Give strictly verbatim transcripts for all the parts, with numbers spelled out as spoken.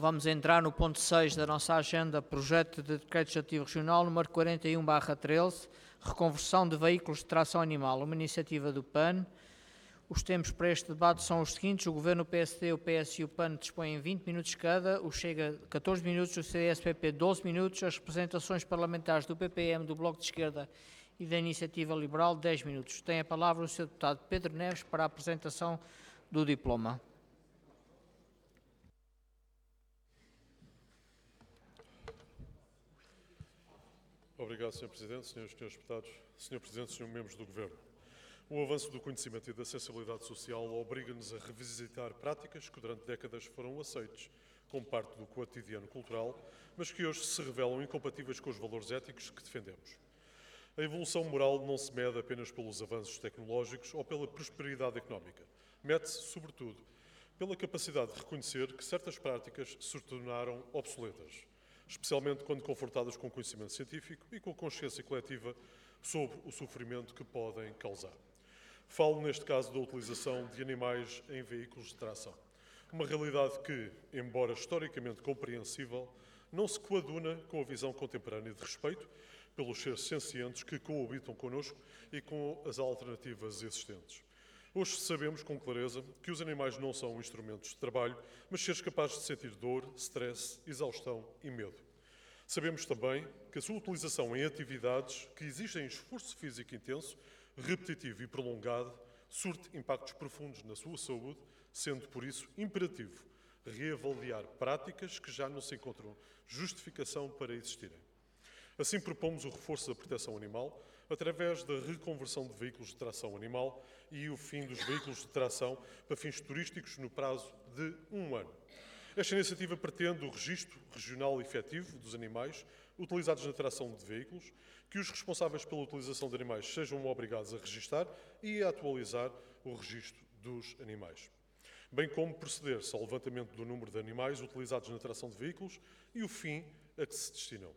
Vamos entrar no ponto seis da nossa agenda, projeto de decreto legislativo regional número quarenta e um barra treze, reconversão de veículos de tração animal, uma iniciativa do P A N. Os tempos para este debate são os seguintes: o Governo, o P S D, o P S e o P A N dispõem vinte minutos cada, o Chega catorze minutos, o C D S P P doze minutos, as representações parlamentares do P P M, do Bloco de Esquerda e da Iniciativa Liberal dez minutos. Tem a palavra o senhor Deputado Pedro Neves para a apresentação do diploma. Obrigado, senhor Presidente, senhores e senhores deputados, senhor Presidente, senhores membros do Governo. O avanço do conhecimento e da sensibilidade social obriga-nos a revisitar práticas que durante décadas foram aceites como parte do cotidiano cultural, mas que hoje se revelam incompatíveis com os valores éticos que defendemos. A evolução moral não se mede apenas pelos avanços tecnológicos ou pela prosperidade económica. Mede-se, sobretudo, pela capacidade de reconhecer que certas práticas se tornaram obsoletas, especialmente quando confrontadas com conhecimento científico e com consciência coletiva sobre o sofrimento que podem causar. Falo, neste caso, da utilização de animais em veículos de tração. Uma realidade que, embora historicamente compreensível, não se coaduna com a visão contemporânea de respeito pelos seres sencientes que coabitam connosco e com as alternativas existentes. Hoje sabemos com clareza que os animais não são instrumentos de trabalho, mas seres capazes de sentir dor, stress, exaustão e medo. Sabemos também que a sua utilização em atividades que exigem esforço físico intenso, repetitivo e prolongado, surte impactos profundos na sua saúde, sendo por isso imperativo reavaliar práticas que já não se encontram justificação para existirem. Assim propomos o reforço da proteção animal através da reconversão de veículos de tração animal e o fim dos veículos de tração para fins turísticos no prazo de um ano. Esta iniciativa pretende o registro regional efetivo dos animais utilizados na tração de veículos, que os responsáveis pela utilização de animais sejam obrigados a registar e a atualizar o registro dos animais, bem como proceder-se ao levantamento do número de animais utilizados na tração de veículos e o fim a que se destinam.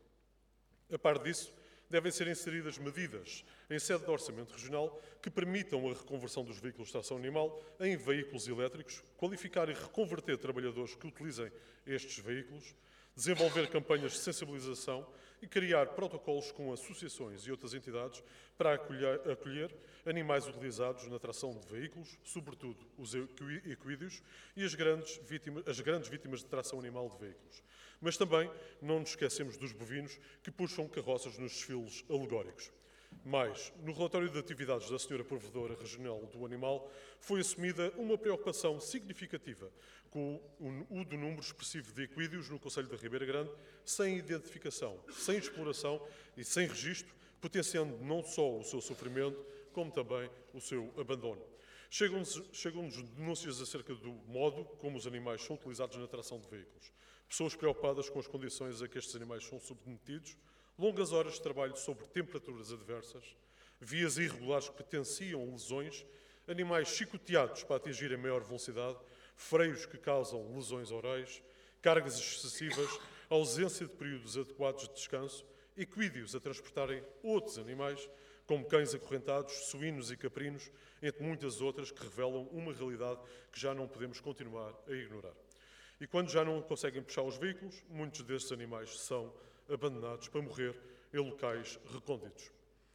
A par disso, devem ser inseridas medidas em sede de orçamento regional que permitam a reconversão dos veículos de tração animal em veículos elétricos, qualificar e reconverter trabalhadores que utilizem estes veículos, desenvolver campanhas de sensibilização e criar protocolos com associações e outras entidades para acolher, acolher animais utilizados na tração de veículos, sobretudo os equídeos e as grandes, vítimas, as grandes vítimas de tração animal de veículos. Mas também não nos esquecemos dos bovinos que puxam carroças nos desfiles alegóricos. Mais, no relatório de atividades da senhora Provedora Regional do Animal, foi assumida uma preocupação significativa com o do número expressivo de equídeos no Concelho da Ribeira Grande, sem identificação, sem exploração e sem registro, potenciando não só o seu sofrimento, como também o seu abandono. Chegam-nos chegam denúncias acerca do modo como os animais são utilizados na tração de veículos. Pessoas preocupadas com as condições a que estes animais são submetidos, longas horas de trabalho sob temperaturas adversas, vias irregulares que potenciam lesões, animais chicoteados para atingirem maior velocidade, freios que causam lesões orais, cargas excessivas, ausência de períodos adequados de descanso, equídeos a transportarem outros animais, como cães acorrentados, suínos e caprinos, entre muitas outras que revelam uma realidade que já não podemos continuar a ignorar. E quando já não conseguem puxar os veículos, muitos destes animais são abandonados para morrer em locais recônditos.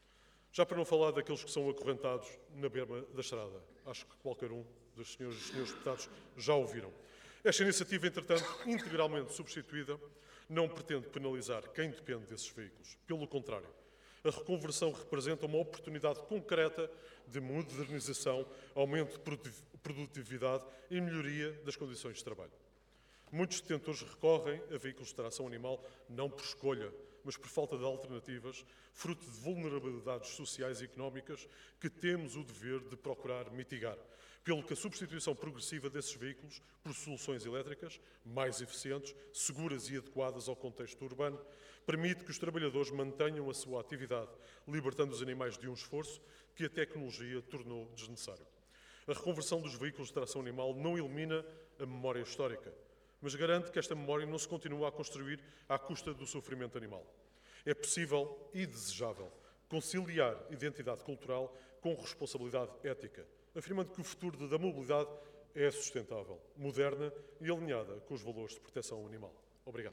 Já para não falar daqueles que são acorrentados na berma da estrada. Acho que qualquer um dos senhores e senhores deputados já ouviram. Esta iniciativa, entretanto, integralmente substituída, não pretende penalizar quem depende desses veículos. Pelo contrário, a reconversão representa uma oportunidade concreta de modernização, aumento de produtividade e melhoria das condições de trabalho. Muitos detentores recorrem a veículos de tração animal não por escolha, mas por falta de alternativas, fruto de vulnerabilidades sociais e económicas que temos o dever de procurar mitigar, pelo que a substituição progressiva desses veículos por soluções elétricas mais eficientes, seguras e adequadas ao contexto urbano, permite que os trabalhadores mantenham a sua atividade, libertando os animais de um esforço que a tecnologia tornou desnecessário. A reconversão dos veículos de tração animal não elimina a memória histórica, mas garante que esta memória não se continua a construir à custa do sofrimento animal. É possível e desejável conciliar identidade cultural com responsabilidade ética, afirmando que o futuro da mobilidade é sustentável, moderna e alinhada com os valores de proteção animal. Obrigado.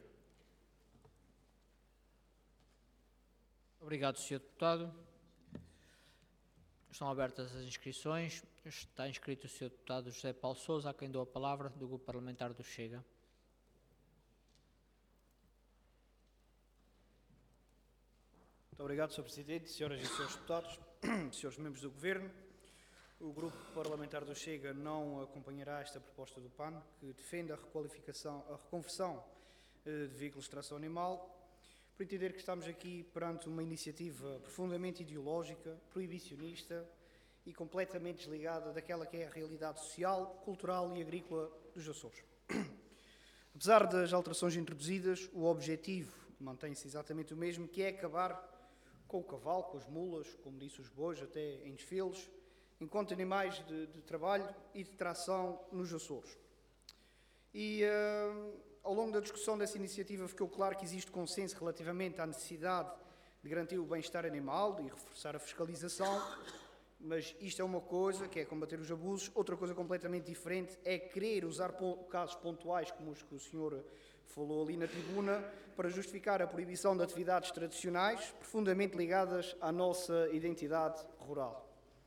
Obrigado, senhor Deputado. Estão abertas as inscrições. Está inscrito o senhor Deputado José Paulo Sousa, a quem dou a palavra, do Grupo Parlamentar do Chega. Muito obrigado, senhor Presidente, senhoras e senhores deputados, senhores membros do Governo. O Grupo Parlamentar do Chega não acompanhará esta proposta do P A N, que defende a requalificação, a reconversão de veículos de tração animal, por entender que estamos aqui perante uma iniciativa profundamente ideológica, proibicionista e completamente desligada daquela que é a realidade social, cultural e agrícola dos Açores. Apesar das alterações introduzidas, o objetivo mantém-se exatamente o mesmo, que é acabar com o cavalo, com as mulas, como disse os bois, até em desfiles, enquanto animais de, de trabalho e de tração nos Açores. E uh, ao longo da discussão dessa iniciativa ficou claro que existe consenso relativamente à necessidade de garantir o bem-estar animal e reforçar a fiscalização, mas isto é uma coisa, que é combater os abusos, outra coisa completamente diferente é querer usar casos pontuais, como os que o senhor falou ali na tribuna, para justificar a proibição de atividades tradicionais profundamente ligadas à nossa identidade rural.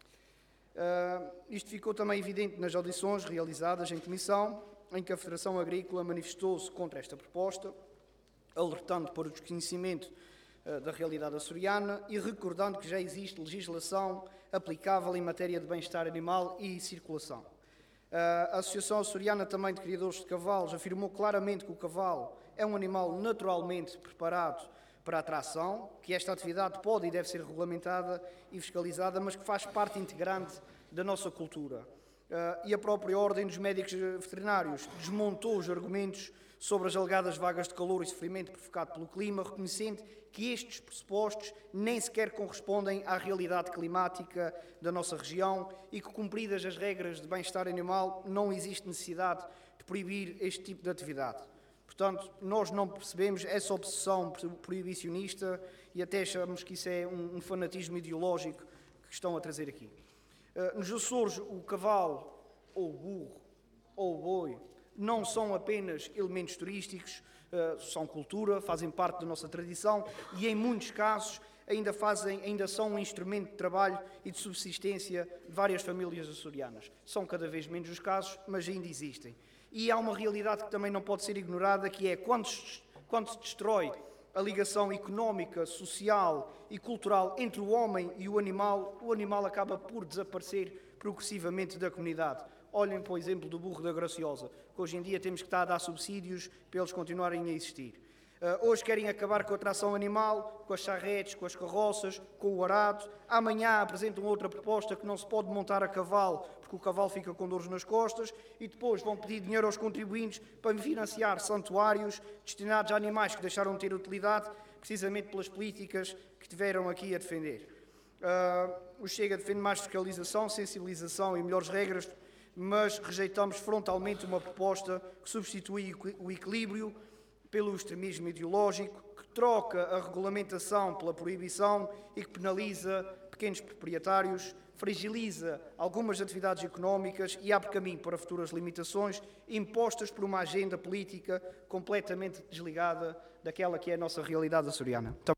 Uh, isto ficou também evidente nas audições realizadas em comissão, em que a Federação Agrícola manifestou-se contra esta proposta, alertando para o desconhecimento uh, da realidade açoriana e recordando que já existe legislação aplicável em matéria de bem-estar animal e circulação. Uh, a Associação Açoriana também de Criadores de Cavalos afirmou claramente que o cavalo é um animal naturalmente preparado para a tração, que esta atividade pode e deve ser regulamentada e fiscalizada, mas que faz parte integrante da nossa cultura. Uh, e a própria Ordem dos Médicos Veterinários desmontou os argumentos sobre as alegadas vagas de calor e sofrimento provocado pelo clima, reconhecendo que estes pressupostos nem sequer correspondem à realidade climática da nossa região e que, cumpridas as regras de bem-estar animal, não existe necessidade de proibir este tipo de atividade. Portanto, nós não percebemos essa obsessão proibicionista e até achamos que isso é um, um fanatismo ideológico que estão a trazer aqui. Uh, nos Açores, o cavalo, ou o burro, ou o boi, não são apenas elementos turísticos, uh, são cultura, fazem parte da nossa tradição e, em muitos casos, ainda, fazem, ainda são um instrumento de trabalho e de subsistência de várias famílias açorianas. São cada vez menos os casos, mas ainda existem. E há uma realidade que também não pode ser ignorada, que é quando se, quando se destrói a ligação económica, social e cultural entre o homem e o animal, o animal acaba por desaparecer progressivamente da comunidade. Olhem para o exemplo do burro da Graciosa, que hoje em dia temos que estar a dar subsídios para eles continuarem a existir. Uh, hoje querem acabar com a tração animal, com as charretes, com as carroças, com o arado. Amanhã apresentam outra proposta que não se pode montar a cavalo, porque o cavalo fica com dores nas costas, e depois vão pedir dinheiro aos contribuintes para financiar santuários destinados a animais que deixaram de ter utilidade, precisamente pelas políticas que tiveram aqui a defender. Uh, o Chega defende mais fiscalização, sensibilização e melhores regras, mas rejeitamos frontalmente uma proposta que substitui o equilíbrio pelo extremismo ideológico, que troca a regulamentação pela proibição e que penaliza pequenos proprietários, fragiliza algumas atividades económicas e abre caminho para futuras limitações impostas por uma agenda política completamente desligada daquela que é a nossa realidade açoriana. Muito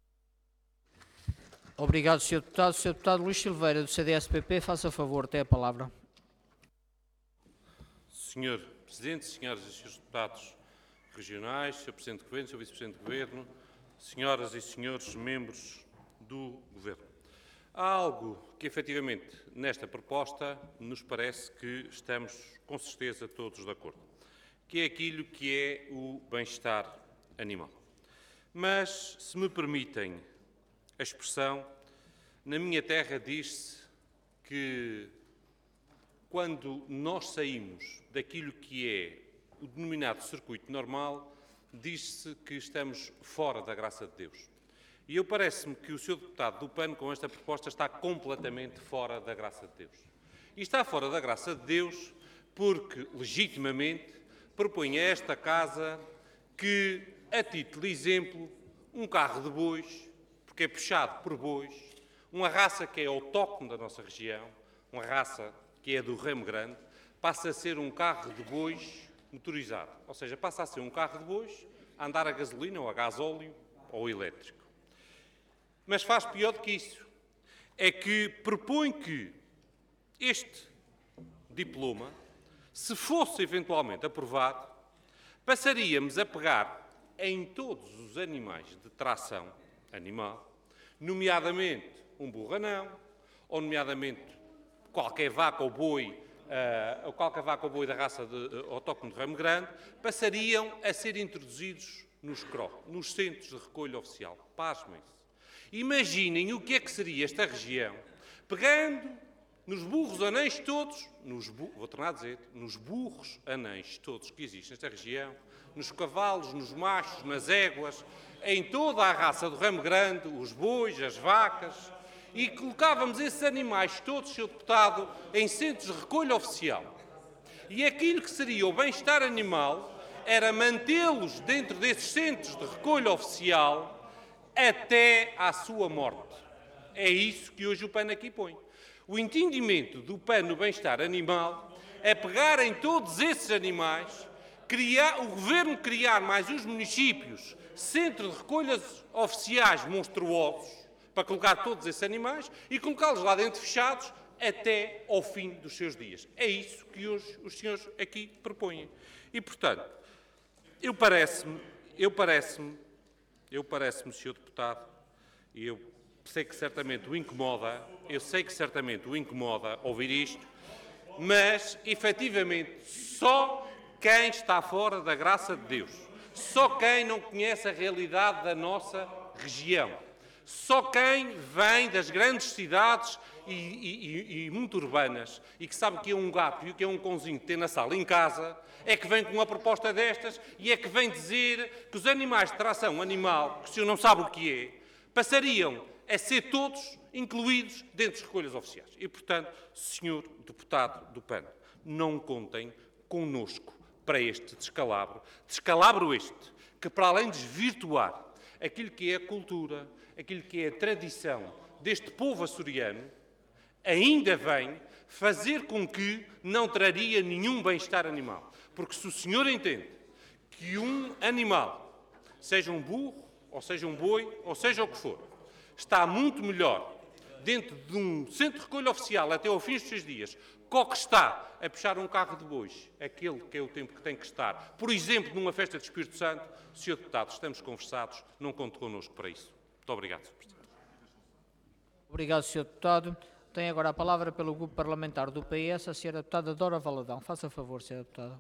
obrigado, senhor Deputado. senhor Deputado Luís Silveira, do C D S P P, faça favor, tem a palavra. senhor Presidente, senhoras e senhores deputados regionais, senhor Presidente do Governo, senhor Vice-Presidente do Governo, senhoras e senhores membros do Governo. Há algo que, efetivamente, nesta proposta, nos parece que estamos, com certeza, todos de acordo, que é aquilo que é o bem-estar animal. Mas, se me permitem a expressão, na minha terra diz-se que, quando nós saímos daquilo que é o denominado circuito normal, diz-se que estamos fora da graça de Deus. E eu parece-me que o senhor deputado do P A N, com esta proposta, está completamente fora da graça de Deus. E está fora da graça de Deus porque, legitimamente, propõe a esta Casa que, a título de exemplo, um carro de bois, porque é puxado por bois, uma raça que é autóctone da nossa região, uma raça que é do Remo Grande, passa a ser um carro de bois motorizado, ou seja, passa a ser um carro de bois a andar a gasolina ou a gasóleo ou elétrico. Mas faz pior do que isso, é que propõe que este diploma, se fosse eventualmente aprovado, passaríamos a pegar em todos os animais de tração animal, nomeadamente um burro anão, ou nomeadamente qualquer vaca ou boi, uh, ou qualquer vaca ou boi da raça de, uh, autóctone de ramo grande, passariam a ser introduzidos nos C R O, nos Centros de Recolha Oficial. Pasmem-se. Imaginem o que é que seria esta região, pegando nos burros anões todos, nos bu vou tornar a dizer, nos burros anões todos que existem nesta região, nos cavalos, nos machos, nas éguas, em toda a raça do ramo grande, os bois, as vacas, e colocávamos esses animais todos, senhor Deputado, em centros de recolha oficial. E aquilo que seria o bem-estar animal era mantê-los dentro desses centros de recolha oficial até à sua morte. É isso que hoje o P A N aqui põe. O entendimento do P A N no bem-estar animal é pegar em todos esses animais, criar, o Governo criar mais os municípios, centros de recolhas oficiais monstruosos, para colocar todos esses animais e colocá-los lá dentro fechados até ao fim dos seus dias. É isso que hoje os senhores aqui propõem. E, portanto, eu parece-me, eu parece-me, eu parece-me, senhor Deputado, e eu sei que certamente o incomoda, eu sei que certamente o incomoda ouvir isto, mas, efetivamente, só quem está fora da graça de Deus, só quem não conhece a realidade da nossa região, só quem vem das grandes cidades e, e, e muito urbanas e que sabe que é um gato e o que é um cãozinho que tem na sala em casa, é que vem com uma proposta destas e é que vem dizer que os animais de tração animal, que o senhor não sabe o que é, passariam a ser todos incluídos dentro das recolhas oficiais. E, portanto, senhor Deputado do P A N, não contem connosco para este descalabro. Descalabro este que, para além de desvirtuar aquilo que é a cultura, aquilo que é a tradição deste povo açoriano, ainda vem fazer com que não traria nenhum bem-estar animal. Porque se o senhor entende que um animal, seja um burro, ou seja um boi, ou seja o que for, está muito melhor dentro de um centro de recolha oficial até ao fim dos seus dias, qual que está a puxar um carro de bois, aquele que é o tempo que tem que estar, por exemplo, numa festa de Espírito Santo, senhor Deputado, estamos conversados, não conte connosco para isso. Muito obrigado, senhor Presidente. Obrigado, senhor Deputado. Tem agora a palavra pelo Grupo Parlamentar do P S, a senhora Deputada Dora Valadão. Faça favor, senhora Deputada.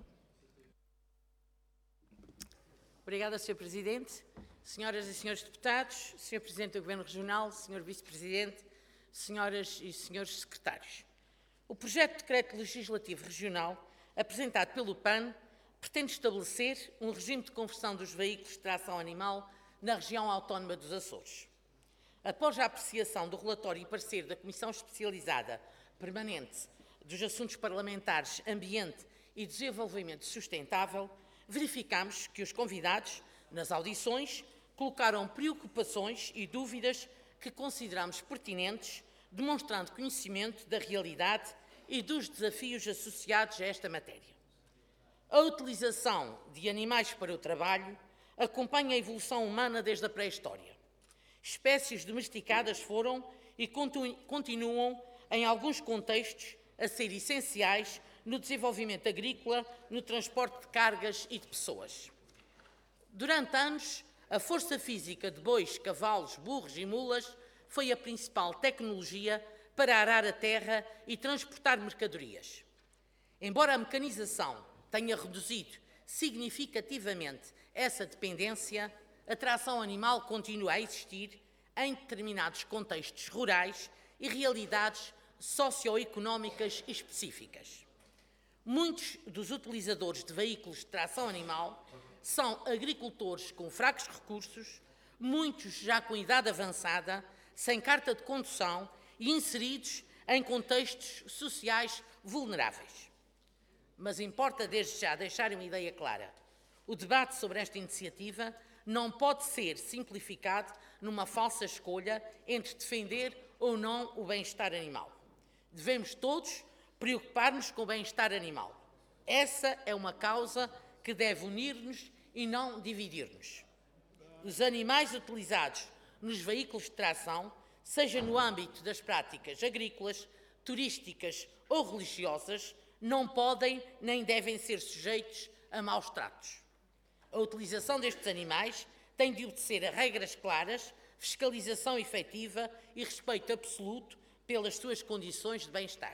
Obrigada, senhor Presidente. Senhoras e senhores deputados, senhor Presidente do Governo Regional, senhor Vice-Presidente, senhoras e senhores secretários. O projeto de decreto legislativo regional, apresentado pelo P A N, pretende estabelecer um regime de conversão dos veículos de tração animal na região autónoma dos Açores. Após a apreciação do relatório e parecer da Comissão Especializada Permanente dos Assuntos Parlamentares, Ambiente e Desenvolvimento Sustentável, verificamos que os convidados, nas audições, colocaram preocupações e dúvidas que consideramos pertinentes, demonstrando conhecimento da realidade e dos desafios associados a esta matéria. A utilização de animais para o trabalho acompanha a evolução humana desde a pré-história. Espécies domesticadas foram e continuam, em alguns contextos, a ser essenciais no desenvolvimento agrícola, no transporte de cargas e de pessoas. Durante anos, a força física de bois, cavalos, burros e mulas foi a principal tecnologia para arar a terra e transportar mercadorias. Embora a mecanização tenha reduzido significativamente essa dependência, a tração animal continua a existir em determinados contextos rurais e realidades socioeconómicas específicas. Muitos dos utilizadores de veículos de tração animal são agricultores com fracos recursos, muitos já com idade avançada, sem carta de condução e inseridos em contextos sociais vulneráveis. Mas importa desde já deixar uma ideia clara. O debate sobre esta iniciativa não pode ser simplificado numa falsa escolha entre defender ou não o bem-estar animal. Devemos todos preocupar-nos com o bem-estar animal. Essa é uma causa que deve unir-nos e não dividir-nos. Os animais utilizados nos veículos de tração, seja no âmbito das práticas agrícolas, turísticas ou religiosas, não podem nem devem ser sujeitos a maus tratos. A utilização destes animais tem de obedecer a regras claras, fiscalização efetiva e respeito absoluto pelas suas condições de bem-estar.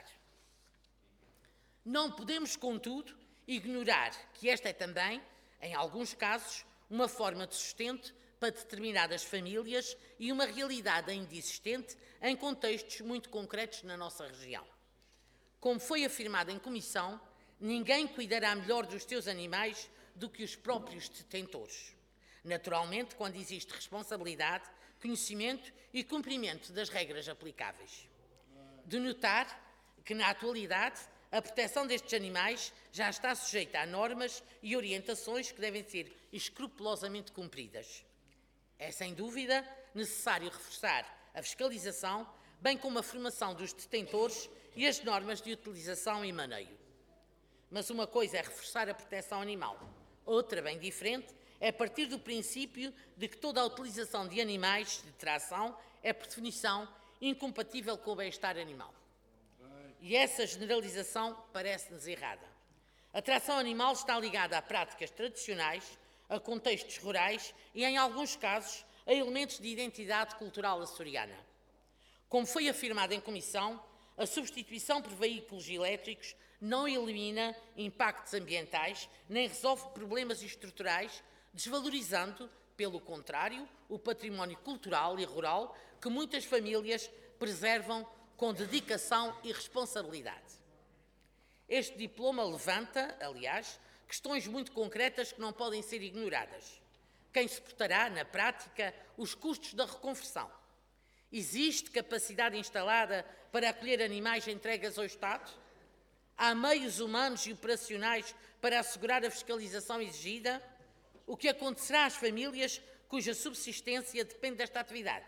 Não podemos, contudo, ignorar que esta é também, em alguns casos, uma forma de sustento para determinadas famílias e uma realidade ainda existente em contextos muito concretos na nossa região. Como foi afirmado em comissão, ninguém cuidará melhor dos seus animais do que os próprios detentores. Naturalmente, quando existe responsabilidade, conhecimento e cumprimento das regras aplicáveis. De notar que, na atualidade, a proteção destes animais já está sujeita a normas e orientações que devem ser escrupulosamente cumpridas. É, sem dúvida, necessário reforçar a fiscalização, bem como a formação dos detentores e as normas de utilização e maneio. Mas uma coisa é reforçar a proteção animal, outra, bem diferente, é partir do princípio de que toda a utilização de animais de tração é, por definição, incompatível com o bem-estar animal. E essa generalização parece-nos errada. A tração animal está ligada a práticas tradicionais, a contextos rurais e, em alguns casos, a elementos de identidade cultural açoriana. Como foi afirmado em comissão, a substituição por veículos elétricos não elimina impactos ambientais nem resolve problemas estruturais, desvalorizando, pelo contrário, o património cultural e rural que muitas famílias preservam com dedicação e responsabilidade. Este diploma levanta, aliás, questões muito concretas que não podem ser ignoradas. Quem suportará, na prática, os custos da reconversão? Existe capacidade instalada para acolher animais entregues ao Estado? Há meios humanos e operacionais para assegurar a fiscalização exigida? O que acontecerá às famílias cuja subsistência depende desta atividade?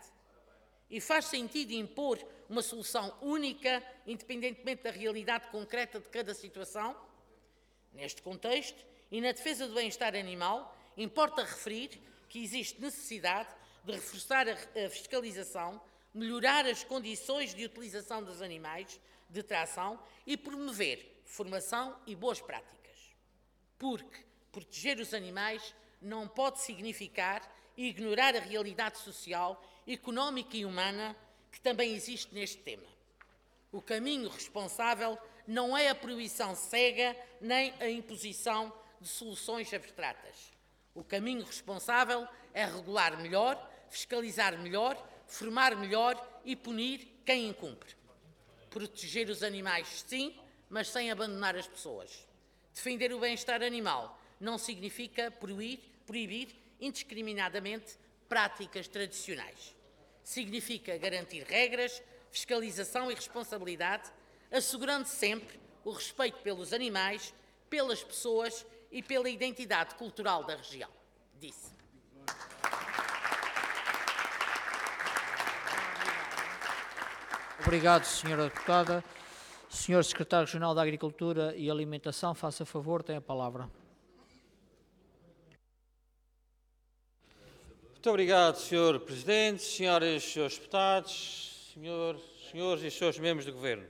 E faz sentido impor uma solução única, independentemente da realidade concreta de cada situação? Neste contexto, e na defesa do bem-estar animal, importa referir que existe necessidade de reforçar a fiscalização, melhorar as condições de utilização dos animais de tração e promover formação e boas práticas. Porque proteger os animais não pode significar ignorar a realidade social, económica e humana que também existe neste tema. O caminho responsável não é a proibição cega nem a imposição de soluções abstratas. O caminho responsável é regular melhor, fiscalizar melhor, formar melhor e punir quem incumpre. Proteger os animais, sim, mas sem abandonar as pessoas. Defender o bem-estar animal não significa proibir, proibir indiscriminadamente práticas tradicionais. Significa garantir regras, fiscalização e responsabilidade, assegurando sempre o respeito pelos animais, pelas pessoas e pela identidade cultural da região. Disse. Obrigado, senhora Deputada. senhor Secretário Regional da Agricultura e Alimentação, faça favor, tem a palavra. Muito obrigado, senhor Presidente, senhoras e senhores deputados, senhor, senhores e senhores membros do Governo.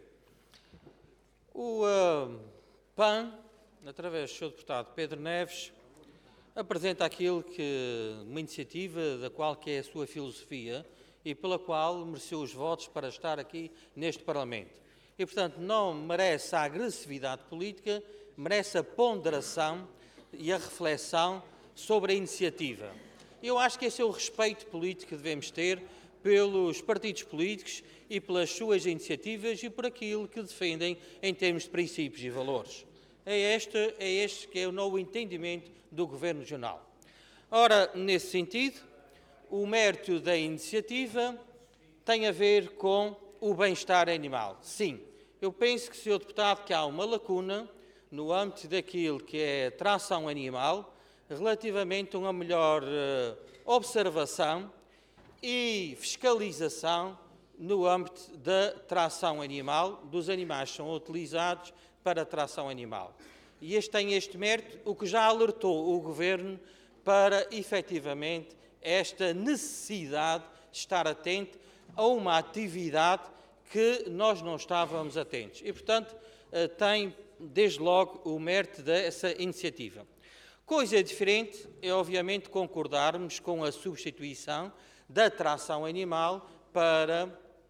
O uh, P A N, através do senhor deputado Pedro Neves, apresenta aquilo que, uma iniciativa da qual que é a sua filosofia e pela qual mereceu os votos para estar aqui neste Parlamento. E, portanto, não merece a agressividade política, merece a ponderação e a reflexão sobre a iniciativa. Eu acho que esse é o respeito político que devemos ter pelos partidos políticos e pelas suas iniciativas e por aquilo que defendem em termos de princípios e valores. É este, é este que é o novo entendimento do Governo Regional. Ora, nesse sentido, o mérito da iniciativa tem a ver com o bem-estar animal. Sim, eu penso que, senhor Deputado, que há uma lacuna no âmbito daquilo que é tração animal relativamente a uma melhor uh, observação e fiscalização no âmbito da tração animal, dos animais que são utilizados para a tração animal. E este tem este mérito, o que já alertou o Governo para, efetivamente, esta necessidade de estar atento a uma atividade que nós não estávamos atentos. E, portanto, tem, desde logo, o mérito dessa iniciativa. Coisa diferente é, obviamente, concordarmos com a substituição da tração animal para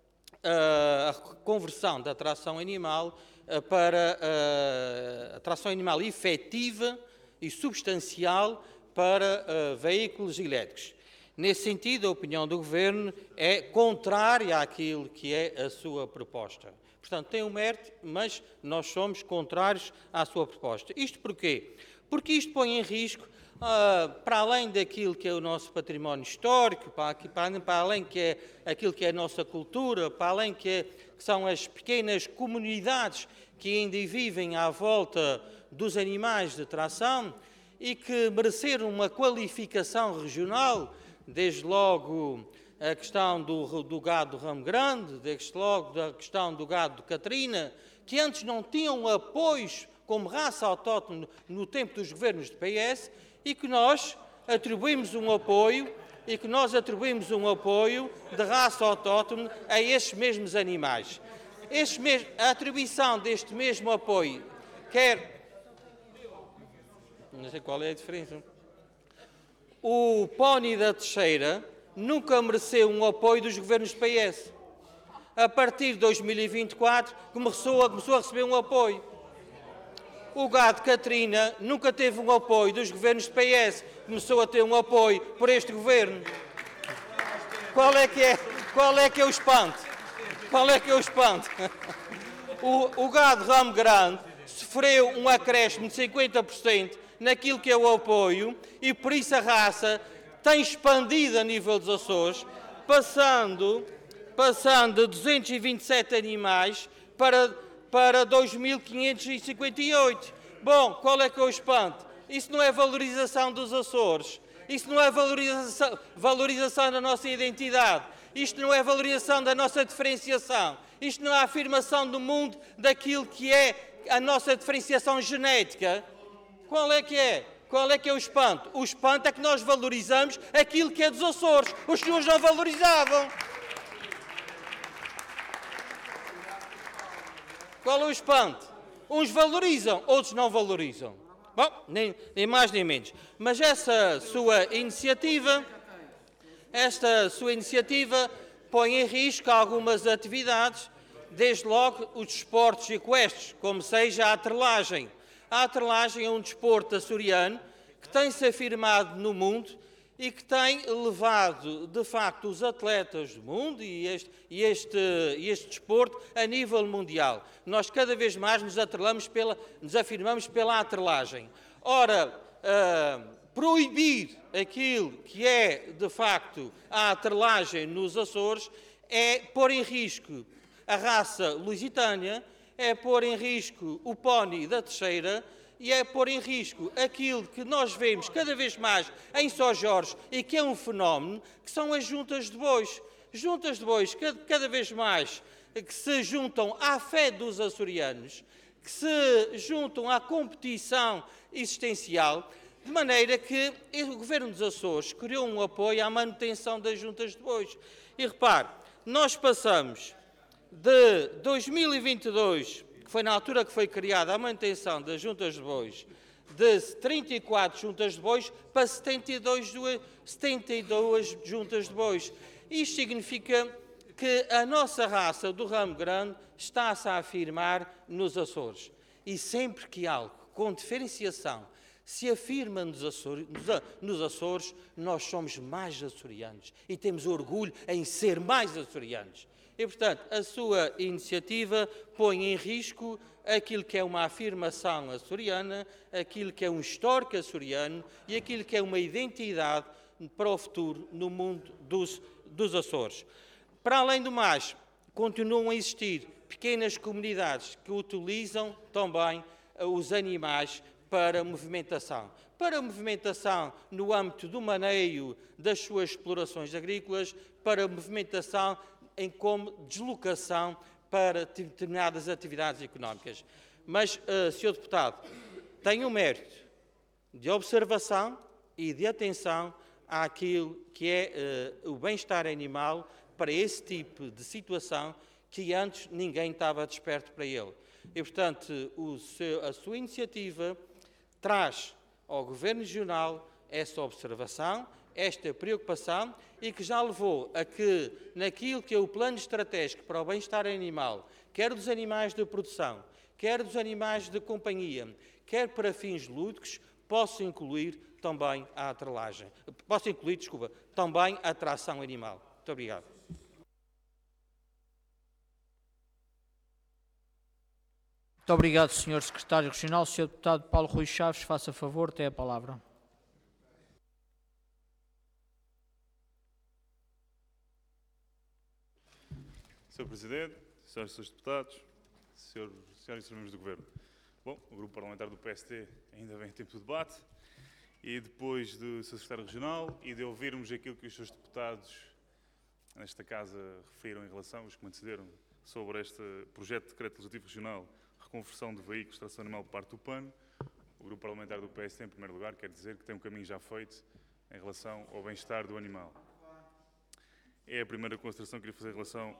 a conversão da tração animal para a tração animal efetiva e substancial para veículos elétricos. Nesse sentido, a opinião do Governo é contrária àquilo que é a sua proposta. Portanto, tem um mérito, mas nós somos contrários à sua proposta. Isto porquê? Porque isto põe em risco, uh, para além daquilo que é o nosso património histórico, para, para, para além que é aquilo que é a nossa cultura, para além que, é, que são as pequenas comunidades que ainda vivem à volta dos animais de tração e que mereceram uma qualificação regional, desde logo a questão do, do gado do ramo grande, desde logo da questão do gado de Catarina, que antes não tinham apoios como raça autóctone no tempo dos governos de P S, e que nós atribuímos um apoio, e que nós atribuímos um apoio de raça autóctone a estes mesmos animais. Este mes- a atribuição deste mesmo apoio, quer... Não sei qual é a diferença. O pónio da Teixeira nunca mereceu um apoio dos governos de P S. A partir de dois mil e vinte e quatro começou a, começou a receber um apoio. O gado de Catarina nunca teve um apoio dos governos de P S, começou a ter um apoio por este governo. Qual é que é, qual é, que é o espanto? Qual é que é o espanto? O, o gado ramo grande sofreu um acréscimo de cinquenta por cento naquilo que é o apoio e por isso a raça tem expandido a nível dos Açores, passando, passando de duzentos e vinte e sete animais para, para dois mil quinhentos e cinquenta e oito. Bom, qual é que é o espanto? Isso não é valorização dos Açores, isso não é valorização, valorização da nossa identidade, isto não é valorização da nossa diferenciação, isto não é afirmação do mundo daquilo que é a nossa diferenciação genética. Qual é que é? Qual é que é o espanto? O espanto é que nós valorizamos aquilo que é dos Açores. Os senhores não valorizavam. Qual é o espanto? Uns valorizam, outros não valorizam. Bom, nem, nem mais nem menos. Mas essa sua iniciativa, esta sua iniciativa põe em risco algumas atividades, desde logo os desportos equestres, como seja a atrelagem. A atrelagem é um desporto açoriano que tem-se afirmado no mundo e que tem levado, de facto, os atletas do mundo e este, e este, este desporto a nível mundial. Nós cada vez mais nos atrelamos pela, nos afirmamos pela atrelagem. Ora, uh, proibir aquilo que é, de facto, a atrelagem nos Açores é pôr em risco a raça lusitânia, é pôr em risco o pónio da Teixeira e é pôr em risco aquilo que nós vemos cada vez mais em São Jorge e que é um fenómeno, que são as juntas de bois. Juntas de bois cada, cada vez mais que se juntam à fé dos açorianos, que se juntam à competição existencial, de maneira que o Governo dos Açores criou um apoio à manutenção das juntas de bois. E repare, nós passamos de dois mil e vinte e dois, que foi na altura que foi criada a manutenção das juntas de bois, de trinta e quatro juntas de bois para setenta e dois, setenta e duas juntas de bois. Isto significa que a nossa raça do ramo grande está-se a afirmar nos Açores. E sempre que algo com diferenciação se afirma nos Açores, nos Açores, nós somos mais açorianos e temos orgulho em ser mais açorianos. E, portanto, a sua iniciativa põe em risco aquilo que é uma afirmação açoriana, aquilo que é um histórico açoriano e aquilo que é uma identidade para o futuro no mundo dos, dos Açores. Para além do mais, continuam a existir pequenas comunidades que utilizam também os animais para movimentação. Para movimentação no âmbito do maneio das suas explorações agrícolas, para movimentação em como deslocação para determinadas atividades económicas. Mas, uh, senhor Deputado, tem o mérito de observação e de atenção àquilo que é uh, o bem-estar animal para esse tipo de situação que antes ninguém estava desperto para ele. E, portanto, o seu, a sua iniciativa traz ao Governo Regional essa observação, esta preocupação e que já levou a que, naquilo que é o plano estratégico para o bem-estar animal, quer dos animais de produção, quer dos animais de companhia, quer para fins lúdicos, possa incluir também a atrelagem, possa incluir, desculpa, também a tração animal. Muito obrigado. Muito obrigado, senhor Secretário Regional. senhor Deputado Paulo Rui Chaves, faça favor, tem a palavra. senhor Presidente, senhoras e senhores deputados, senhor, senhoras e senhores membros do Governo. Bom, o Grupo Parlamentar do P S T ainda vem em tempo de debate e depois do senhor Secretário Regional e de ouvirmos aquilo que os seus deputados nesta Casa referiram em relação, os que me antecederam, sobre este projeto de decreto legislativo regional, reconversão de veículos de tração animal por parte do P A N, o Grupo Parlamentar do P S T, em primeiro lugar, quer dizer que tem um caminho já feito em relação ao bem-estar do animal. É a primeira consideração que queria fazer em relação...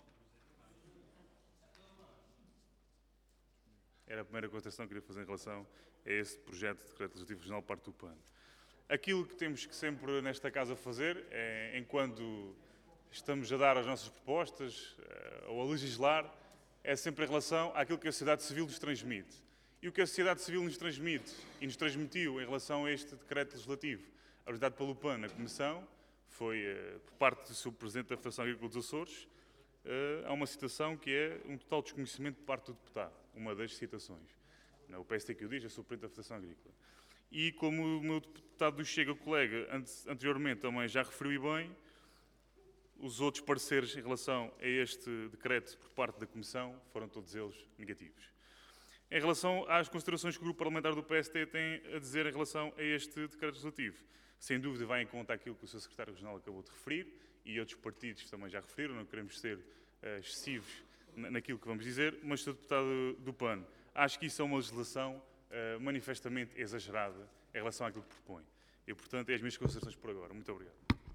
Era a primeira consideração que queria fazer em relação a esse projeto de decreto legislativo regional por parte do P A N. Aquilo que temos que sempre nesta Casa fazer, é, enquanto estamos a dar as nossas propostas ou a legislar, é sempre em relação àquilo que a sociedade civil nos transmite. E o que a sociedade civil nos transmite e nos transmitiu em relação a este decreto legislativo, apresentado pelo P A N na Comissão, foi, por parte do seu Presidente da Federação Agrícola dos Açores, há uma citação que é um total desconhecimento por parte do deputado, uma das citações. Não, o P S T que o diz, é o Presidente da Federação Agrícola. E como o meu deputado do Chega, colega, anteriormente também já referiu bem, os outros pareceres em relação a este decreto por parte da Comissão foram todos eles negativos. Em relação às considerações que o Grupo Parlamentar do P S T tem a dizer em relação a este decreto legislativo, sem dúvida vai em conta aquilo que o seu Secretário Regional acabou de referir e outros partidos também já referiram, não queremos ser uh, excessivos naquilo que vamos dizer, mas, senhor Deputado do P A N, acho que isso é uma legislação uh, manifestamente exagerada em relação àquilo que propõe. E, portanto, é as minhas considerações por agora. Muito obrigado.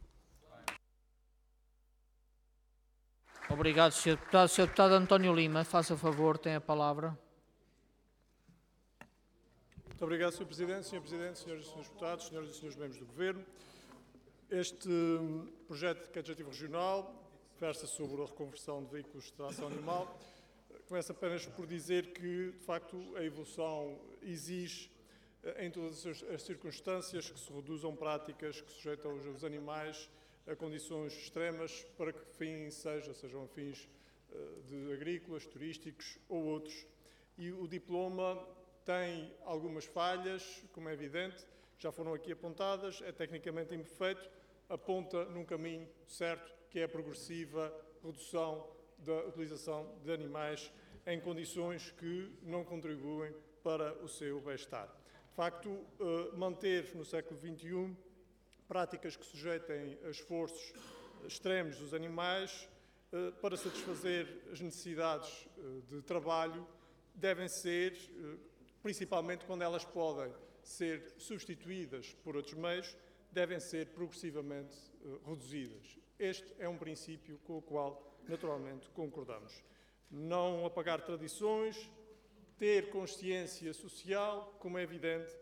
Obrigado, senhor Deputado. senhor Deputado António Lima, faça favor, tem a palavra. Muito obrigado, senhor Presidente. senhor Presidente, senhoras e senhores deputados, senhoras e senhores membros do Governo. Este projeto de decreto legislativo regional versa sobre a reconversão de veículos de tração animal. Começo apenas por dizer que, de facto, a evolução exige, em todas as circunstâncias, que se reduzam práticas que sujeitam os animais a condições extremas para que fim seja, sejam fins de agrícolas, turísticos ou outros. E o diploma tem algumas falhas, como é evidente, já foram aqui apontadas, é tecnicamente imperfeito, aponta num caminho certo, que é a progressiva redução da utilização de animais em condições que não contribuem para o seu bem-estar. De facto, manter no século vinte e um práticas que sujeitem a esforços extremos dos animais para satisfazer as necessidades de trabalho devem ser, principalmente quando elas podem ser substituídas por outros meios, devem ser progressivamente reduzidas. Este é um princípio com o qual, naturalmente, concordamos. Não apagar tradições, ter consciência social, como é evidente,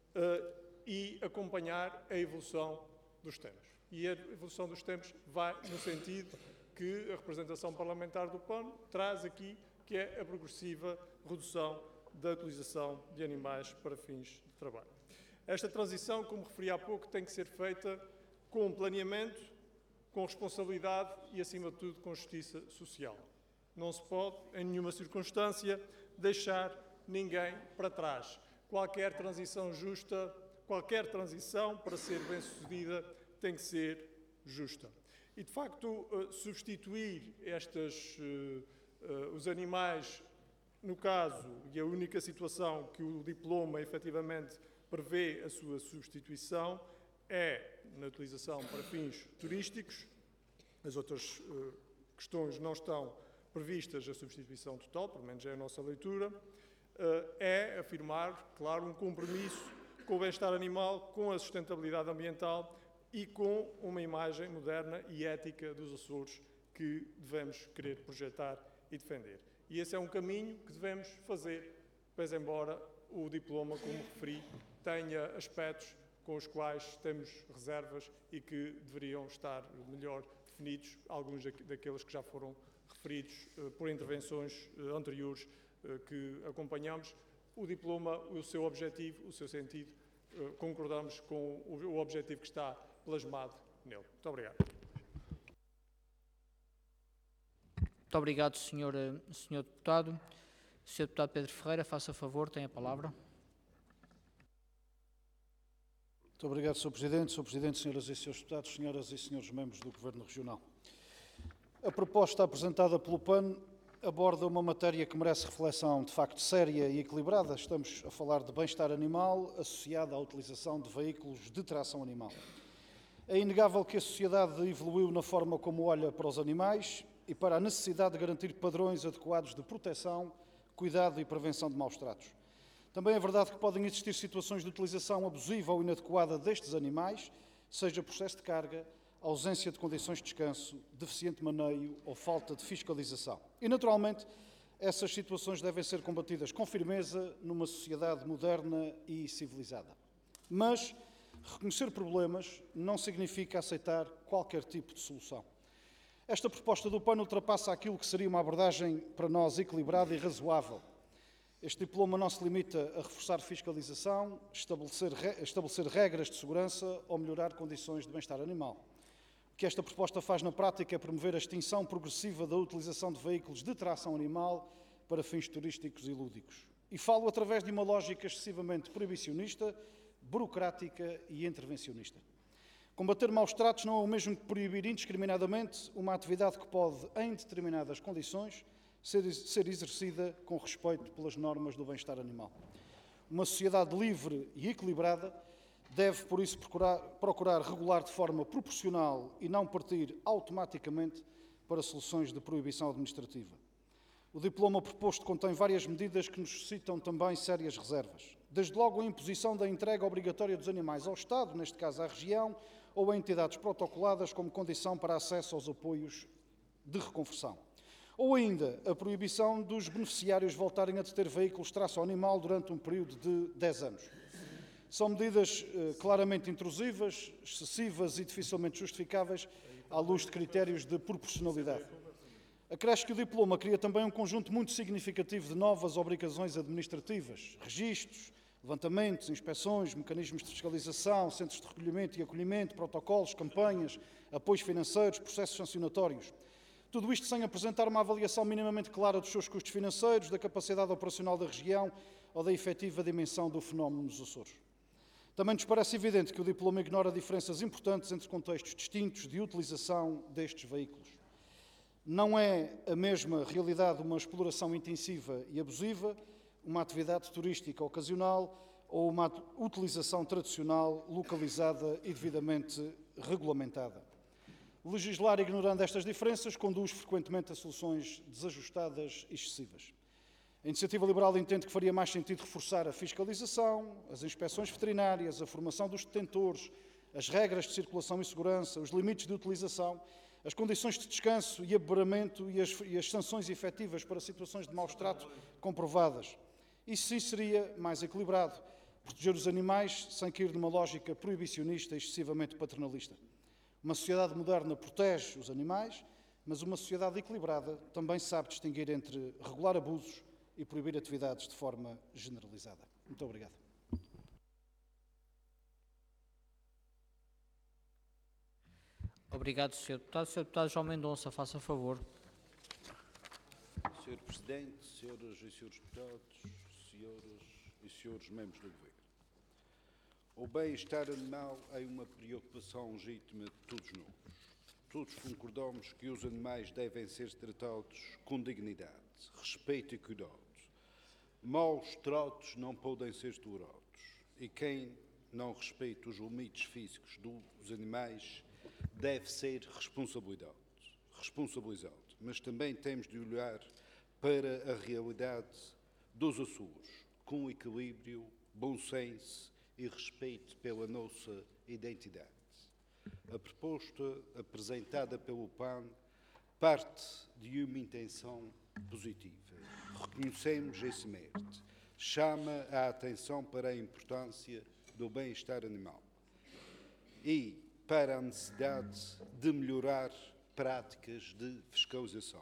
e acompanhar a evolução dos tempos. E a evolução dos tempos vai no sentido que a representação parlamentar do P A N traz aqui, que é a progressiva redução da utilização de animais para fins de trabalho. Esta transição, como referi há pouco, tem que ser feita com planeamento, com responsabilidade e, acima de tudo, com justiça social. Não se pode, em nenhuma circunstância, deixar ninguém para trás. Qualquer transição justa, qualquer transição, para ser bem-sucedida, tem que ser justa. E, de facto, substituir estas, os animais, no caso, e a única situação que o diploma efetivamente prevê a sua substituição, é na utilização para fins turísticos. As outras questões não estão previstas a substituição total, pelo menos é a nossa leitura, é afirmar, claro, um compromisso com o bem-estar animal, com a sustentabilidade ambiental e com uma imagem moderna e ética dos Açores que devemos querer projetar e defender. E esse é um caminho que devemos fazer, pois embora o diploma, como referi, tenha aspectos com os quais temos reservas e que deveriam estar melhor definidos, alguns daqueles que já foram referidos por intervenções anteriores que acompanhamos. O diploma, o seu objetivo, o seu sentido, concordamos com o objetivo que está plasmado nele. Muito obrigado. Muito obrigado, senhor, senhor Deputado. senhor Deputado Pedro Ferreira, faça favor, tem a palavra. Muito obrigado, senhor Presidente. senhor Presidente, senhoras e senhores Deputados, senhoras e senhores membros do Governo Regional. A proposta apresentada pelo P A N aborda uma matéria que merece reflexão de facto séria e equilibrada. Estamos a falar de bem-estar animal associado à utilização de veículos de tração animal. É inegável que a sociedade evoluiu na forma como olha para os animais e para a necessidade de garantir padrões adequados de proteção, cuidado e prevenção de maus-tratos. Também é verdade que podem existir situações de utilização abusiva ou inadequada destes animais, seja por excesso de carga, ausência de condições de descanso, deficiente maneio ou falta de fiscalização. E, naturalmente, essas situações devem ser combatidas com firmeza numa sociedade moderna e civilizada. Mas reconhecer problemas não significa aceitar qualquer tipo de solução. Esta proposta do P A N ultrapassa aquilo que seria uma abordagem para nós equilibrada e razoável. Este diploma não se limita a reforçar fiscalização, estabelecer, estabelecer regras de segurança ou melhorar condições de bem-estar animal. O que esta proposta faz na prática é promover a extinção progressiva da utilização de veículos de tração animal para fins turísticos e lúdicos. E falo através de uma lógica excessivamente proibicionista, burocrática e intervencionista. Combater maus-tratos não é o mesmo que proibir indiscriminadamente uma atividade que pode, em determinadas condições, ser, ser exercida com respeito pelas normas do bem-estar animal. Uma sociedade livre e equilibrada deve, por isso, procurar, procurar regular de forma proporcional e não partir automaticamente para soluções de proibição administrativa. O diploma proposto contém várias medidas que nos suscitam também sérias reservas. Desde logo a imposição da entrega obrigatória dos animais ao Estado, neste caso à região, ou a entidades protocoladas como condição para acesso aos apoios de reconversão. Ou ainda a proibição dos beneficiários voltarem a deter veículos de tração animal durante um período de dez anos. São medidas eh, claramente intrusivas, excessivas e dificilmente justificáveis à luz de critérios de proporcionalidade. Acresce que o diploma cria também um conjunto muito significativo de novas obrigações administrativas, registros, levantamentos, inspeções, mecanismos de fiscalização, centros de recolhimento e acolhimento, protocolos, campanhas, apoios financeiros, processos sancionatórios. Tudo isto sem apresentar uma avaliação minimamente clara dos seus custos financeiros, da capacidade operacional da região ou da efetiva dimensão do fenómeno nos Açores. Também nos parece evidente que o diploma ignora diferenças importantes entre contextos distintos de utilização destes veículos. Não é a mesma realidade uma exploração intensiva e abusiva, uma atividade turística ocasional ou uma utilização tradicional, localizada e devidamente regulamentada. Legislar ignorando estas diferenças conduz frequentemente a soluções desajustadas e excessivas. A Iniciativa Liberal entende que faria mais sentido reforçar a fiscalização, as inspeções veterinárias, a formação dos detentores, as regras de circulação e segurança, os limites de utilização, as condições de descanso e aberamento e as, e as sanções efetivas para situações de maus-trato comprovadas. Isso sim seria mais equilibrado, proteger os animais sem cair numa lógica proibicionista e excessivamente paternalista. Uma sociedade moderna protege os animais, mas uma sociedade equilibrada também sabe distinguir entre regular abusos e proibir atividades de forma generalizada. Muito obrigado. Obrigado, senhor Deputado. senhor Deputado João Mendonça, faça favor. senhor Presidente, senhoras e senhores deputados, senhoras e senhores membros do Governo. O bem-estar animal é uma preocupação legítima de todos nós. Todos concordamos que os animais devem ser tratados com dignidade, respeito e cuidado. Maus tratos não podem ser tolerados e quem não respeita os limites físicos dos animais deve ser responsabilizado. responsabilizado. mas também temos de olhar para a realidade dos Açores, com equilíbrio, bom senso e respeito pela nossa identidade. A proposta apresentada pelo P A N parte de uma intenção positiva. Reconhecemos esse mérito. Chama a atenção para a importância do bem-estar animal e para a necessidade de melhorar práticas de fiscalização.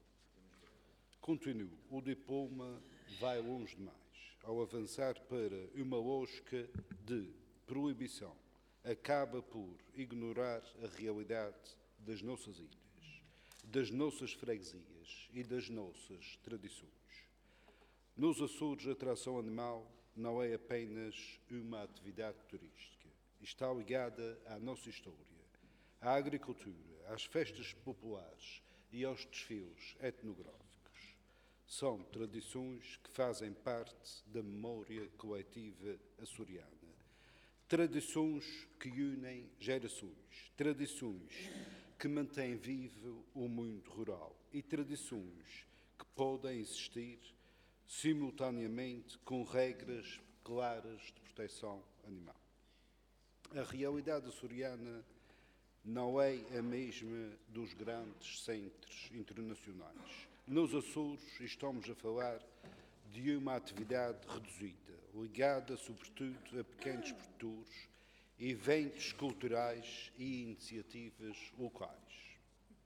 Continuo, o diploma vai longe demais ao avançar para uma lógica de proibição. Acaba por ignorar a realidade das nossas ilhas, das nossas freguesias e das nossas tradições. Nos Açores, a atração animal não é apenas uma atividade turística. Está ligada à nossa história, à agricultura, às festas populares e aos desfiles etnográficos. São tradições que fazem parte da memória coletiva açoriana. Tradições que unem gerações, tradições que mantêm vivo o mundo rural e tradições que podem existir simultaneamente com regras claras de proteção animal. A realidade açoriana não é a mesma dos grandes centros internacionais. Nos Açores estamos a falar de uma atividade reduzida, ligada sobretudo a pequenos produtores, eventos culturais e iniciativas locais.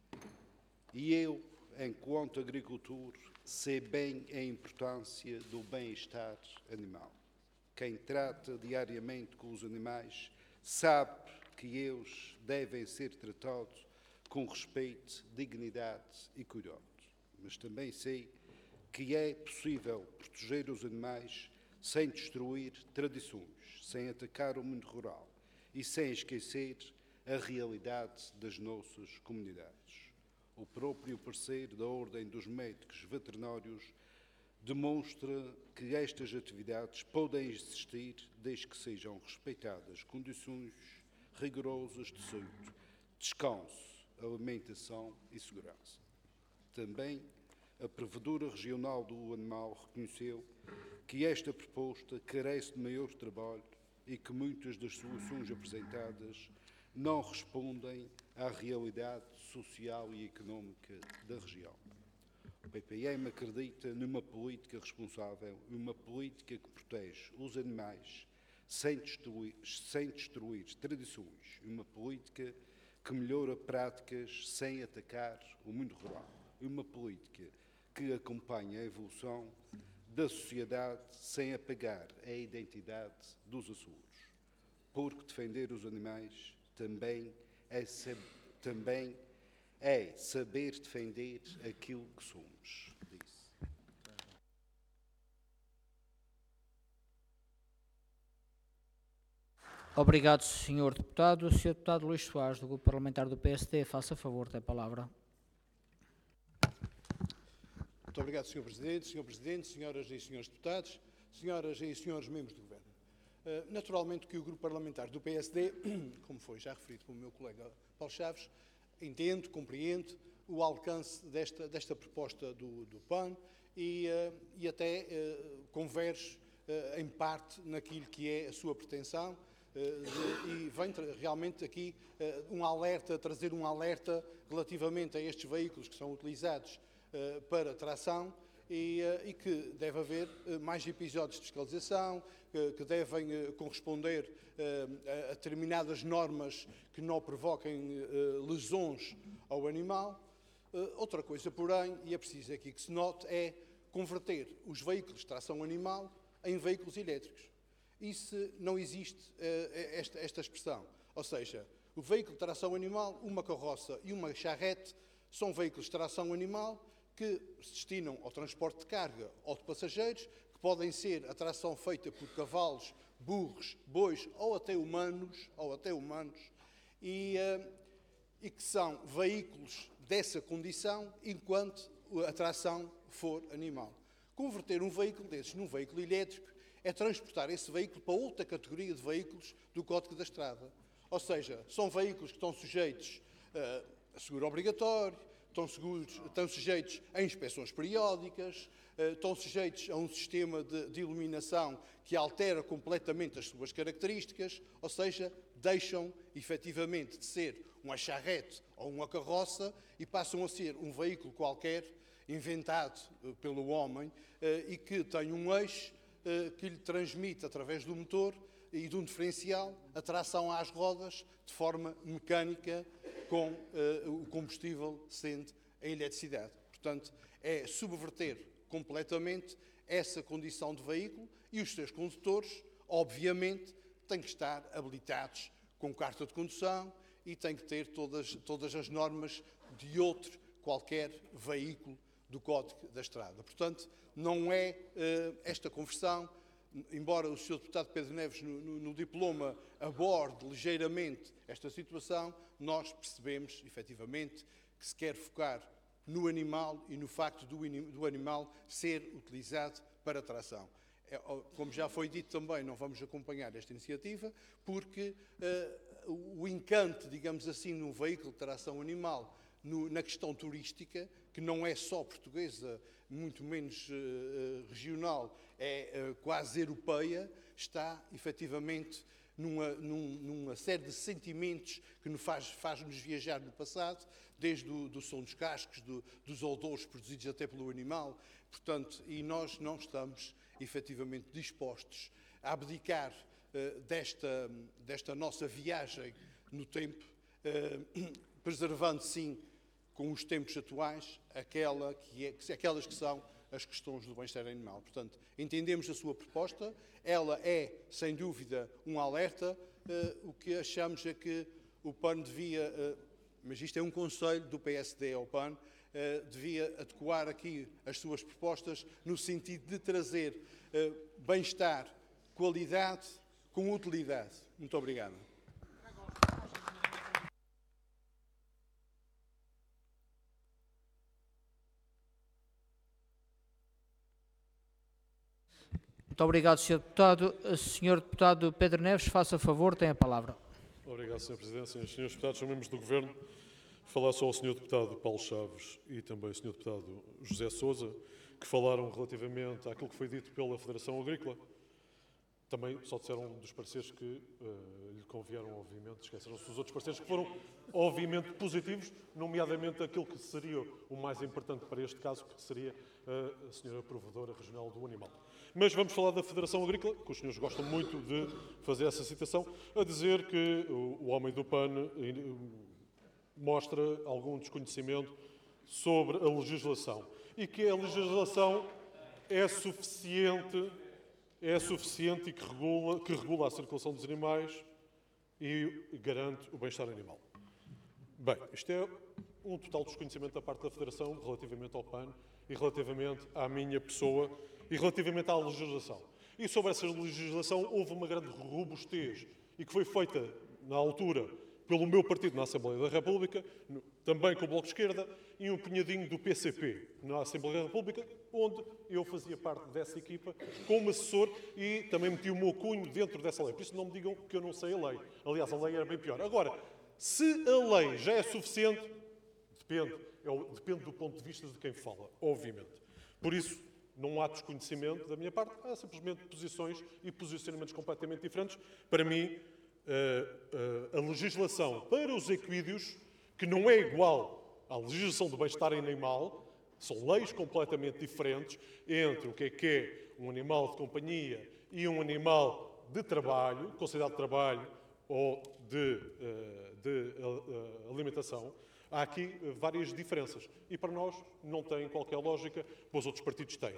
E eu, enquanto agricultor, sei bem a importância do bem-estar animal. Quem trata diariamente com os animais sabe que eles devem ser tratados com respeito, dignidade e cuidado. Mas também sei que é possível proteger os animais sem destruir tradições, sem atacar o mundo rural e sem esquecer a realidade das nossas comunidades. O próprio parecer da Ordem dos Médicos Veterinários demonstra que estas atividades podem existir desde que sejam respeitadas condições rigorosas de saúde, descanso, alimentação e segurança. Também a Provedora Regional do Animal reconheceu que esta proposta carece de maior trabalho e que muitas das soluções apresentadas não respondem à realidade social e económica da região. O P P M acredita numa política responsável, numa política que protege os animais sem destruir, sem destruir tradições, uma política que melhora práticas sem atacar o mundo rural, uma política que acompanha a evolução da sociedade sem apagar a identidade dos Açores. Porque defender os animais também é, também é saber defender aquilo que somos. Disse. Obrigado, senhor Deputado. O senhor Deputado Luís Soares, do Grupo Parlamentar do P S D, faça favor, tem a palavra. Muito obrigado, senhor Presidente, senhor Presidente, senhoras e senhores deputados, senhoras e senhores membros do Governo. Uh, naturalmente que o Grupo Parlamentar do P S D, como foi já referido pelo meu colega Paulo Chaves, entende, compreende o alcance desta, desta proposta do, do P A N e, uh, e até uh, converge uh, em parte naquilo que é a sua pretensão uh, de, e vem realmente aqui uh, um alerta, trazer um alerta relativamente a estes veículos que são utilizados uh, para tração e, uh, e que deve haver uh, mais episódios de fiscalização, uh, que devem uh, corresponder uh, a, a determinadas normas que não provoquem uh, lesões ao animal. Uh, outra coisa, porém, e é preciso aqui que se note, é converter os veículos de tração animal em veículos elétricos. Isso não existe uh, esta, esta expressão. Ou seja, o veículo de tração animal, uma carroça e uma charrete são veículos de tração animal que se destinam ao transporte de carga ou de passageiros, que podem ser a tração feita por cavalos, burros, bois ou até humanos, ou até humanos e, uh, e que são veículos dessa condição enquanto a tração for animal. Converter um veículo desses num veículo elétrico é transportar esse veículo para outra categoria de veículos do Código da Estrada. Ou seja, são veículos que estão sujeitos uh, a seguro obrigatório, estão, seguros, estão sujeitos a inspeções periódicas, estão sujeitos a um sistema de, de iluminação que altera completamente as suas características, ou seja, deixam efetivamente de ser uma charrete ou uma carroça e passam a ser um veículo qualquer inventado pelo homem e que tem um eixo que lhe transmite, através do motor e de um diferencial, a tração às rodas de forma mecânica, com uh, o combustível sendo a eletricidade. Portanto, é subverter completamente essa condição de veículo e os seus condutores, obviamente, têm que estar habilitados com carta de condução e têm que ter todas, todas as normas de outro qualquer veículo do Código da Estrada. Portanto, não é uh, esta conversão, embora o senhor Deputado Pedro Neves no, no, no diploma aborde ligeiramente esta situação, nós percebemos, efetivamente, que se quer focar no animal e no facto do, do animal ser utilizado para tração. É, como já foi dito também, não vamos acompanhar esta iniciativa, porque uh, o encanto, digamos assim, num veículo de tração animal, no, na questão turística, que não é só portuguesa, muito menos uh, regional, é uh, quase europeia, está efetivamente numa, num, numa série de sentimentos que nos faz, faz-nos viajar no passado, desde o do som dos cascos, do, dos odores produzidos até pelo animal. Portanto, e nós não estamos efetivamente dispostos a abdicar uh, desta, desta nossa viagem no tempo, uh, preservando, sim, com os tempos atuais, aquela que é, aquelas que são as questões do bem-estar animal. Portanto, entendemos a sua proposta, ela é, sem dúvida, um alerta. Uh, o que achamos é que o P A N devia, uh, mas isto é um conselho do P S D ao P A N, uh, devia adequar aqui as suas propostas no sentido de trazer uh, bem-estar, qualidade com utilidade. Muito obrigado. Muito obrigado, senhor Deputado. senhor Deputado Pedro Neves, faça favor, tem a palavra. Obrigado, senhor Presidente. Senhores, senhores Deputados, são membros do Governo. Falar só ao senhor Deputado Paulo Chaves e também ao senhor Deputado José Sousa, que falaram relativamente àquilo que foi dito pela Federação Agrícola. Também só disseram dos pareceres que uh, lhe convieram, obviamente, esqueceram-se dos outros pareceres que foram, obviamente, positivos, nomeadamente aquilo que seria o mais importante para este caso, que seria uh, a senhora Provedora Regional do Animal. Mas vamos falar da Federação Agrícola, que os senhores gostam muito de fazer essa citação, a dizer que o, o homem do P A N mostra algum desconhecimento sobre a legislação e que a legislação é suficiente é suficiente e que regula, que regula a circulação dos animais e garante o bem-estar animal. Bem, isto é um total desconhecimento da parte da Federação relativamente ao P A N e relativamente à minha pessoa e relativamente à legislação. E sobre essa legislação houve uma grande robustez e que foi feita na altura pelo meu partido na Assembleia da República, também com o Bloco de Esquerda e um punhadinho do P C P na Assembleia da República, onde eu fazia parte dessa equipa como assessor e também meti o meu cunho dentro dessa lei. Por isso não me digam que eu não sei a lei. Aliás, a lei era bem pior. Agora, se a lei já é suficiente, depende. É, depende do ponto de vista de quem fala, obviamente. Por isso, não há desconhecimento da minha parte, há simplesmente posições e posicionamentos completamente diferentes. Para mim, a, a, a legislação para os equídeos, que não é igual à legislação do bem-estar animal, são leis completamente diferentes entre o que é que é um animal de companhia e um animal de trabalho, considerado de trabalho ou de, de alimentação. Há aqui várias diferenças e para nós não tem qualquer lógica, pois outros partidos têm.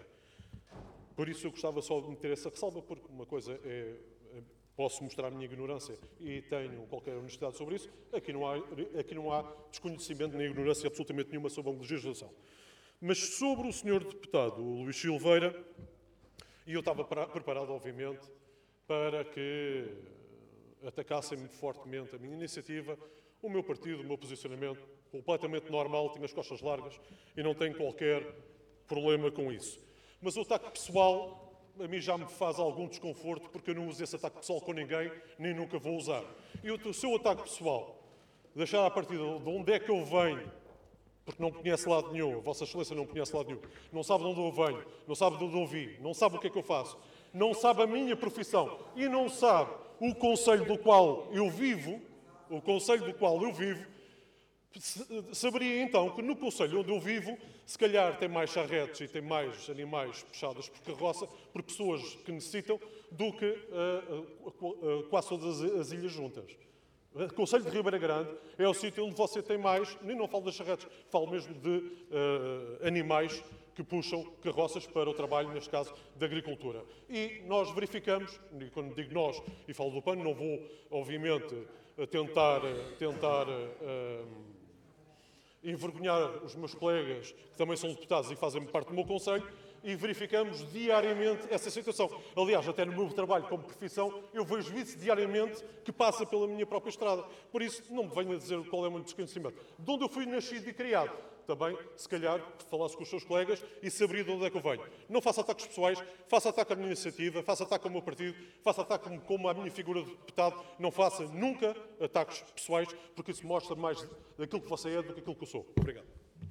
Por isso eu gostava só de meter essa ressalva, porque uma coisa é, posso mostrar a minha ignorância e tenho qualquer honestidade sobre isso, aqui não há, aqui não há desconhecimento nem ignorância absolutamente nenhuma sobre a legislação. Mas sobre o senhor deputado o Luís Silveira, e eu estava preparado, obviamente, para que atacassem muito fortemente a minha iniciativa, o meu partido, o meu posicionamento, completamente normal, tenho as costas largas e não tenho qualquer problema com isso. Mas o ataque pessoal, a mim já me faz algum desconforto, porque eu não uso esse ataque pessoal com ninguém, nem nunca vou usar. E o seu ataque pessoal, deixar a partir de onde é que eu venho porque não conhece lado nenhum, a Vossa Excelência não conhece lado nenhum, não sabe de onde eu venho, não sabe de onde eu vim, não sabe o que é que eu faço, não sabe a minha profissão e não sabe o concelho do qual eu vivo, o concelho do qual eu vivo, saberia então que no concelho onde eu vivo, se calhar tem mais charretes e tem mais animais puxados por carroça, por pessoas que necessitam, do que uh, uh, uh, quase todas as, as ilhas juntas. O concelho de Ribeira Grande é o sítio onde você tem mais, nem não falo das charretes, falo mesmo de uh, animais que puxam carroças para o trabalho, neste caso, da agricultura. E nós verificamos, e quando digo nós e falo do PAN, não vou, obviamente, tentar, tentar uh, envergonhar os meus colegas, que também são deputados e fazem parte do meu concelho, e verificamos diariamente essa situação. Aliás, até no meu trabalho como profissão, eu vejo isso diariamente que passa pela minha própria estrada. Por isso, não me venha dizer qual é o meu desconhecimento. De onde eu fui nascido e criado, também, se calhar, falasse com os seus colegas e saberia de onde é que eu venho. Não faça ataques pessoais, faça ataque à minha iniciativa, faça ataque ao meu partido, faça ataque como, como à minha figura de deputado. Não faça nunca ataques pessoais, porque isso mostra mais daquilo que você é do que aquilo que eu sou. Obrigado.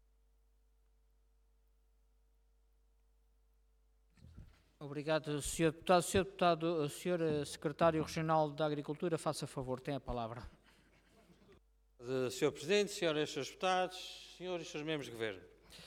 Obrigado, senhor Deputado. senhor Deputado, senhor Secretário Regional da Agricultura, faça favor, tem a palavra. senhor Presidente, senhores e senhores deputados, senhores e senhores membros do Governo.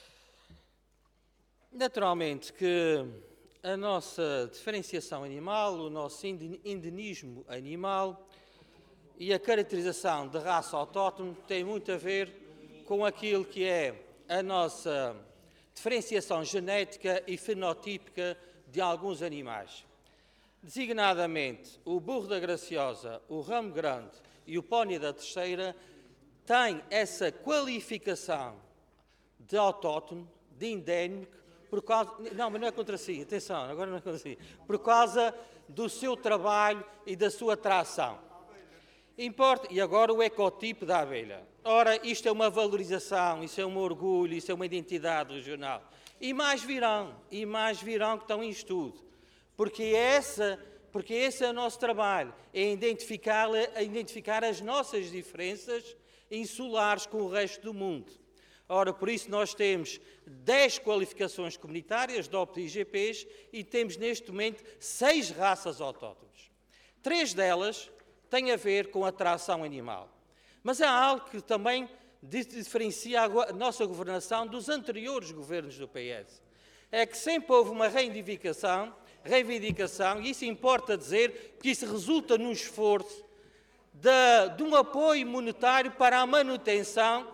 Naturalmente que a nossa diferenciação animal, o nosso endemismo animal e a caracterização de raça autóctone tem muito a ver com aquilo que é a nossa diferenciação genética e fenotípica de alguns animais. Designadamente, o burro da Graciosa, o ramo grande e o pónio da Terceira têm essa qualificação de autóctone, de endémico, por causa... Não, mas não é contra si, atenção, agora não é contra si. Por causa do seu trabalho e da sua tração. Importa... E agora o ecotipo da abelha. Ora, isto é uma valorização, isso é um orgulho, isso é uma identidade regional. E mais virão, e mais virão que estão em estudo. Porque, essa, porque esse é o nosso trabalho, é identificar, é identificar as nossas diferenças insulares com o resto do mundo. Ora, por isso nós temos dez qualificações comunitárias, D O P e I G Ps, e temos neste momento seis raças autóctones. Três delas têm a ver com a tração animal. Mas há algo que também diferencia a nossa governação dos anteriores governos do P S. É que sempre houve uma reivindicação, reivindicação, e isso importa dizer, que isso resulta num esforço de, de um apoio monetário para a manutenção.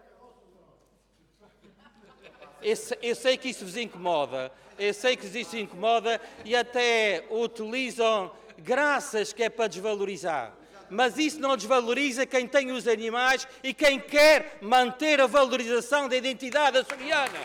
Eu, eu sei que isso vos incomoda, eu sei que isso vos incomoda e até utilizam graças que é para desvalorizar. Mas isso não desvaloriza quem tem os animais e quem quer manter a valorização da identidade açoriana.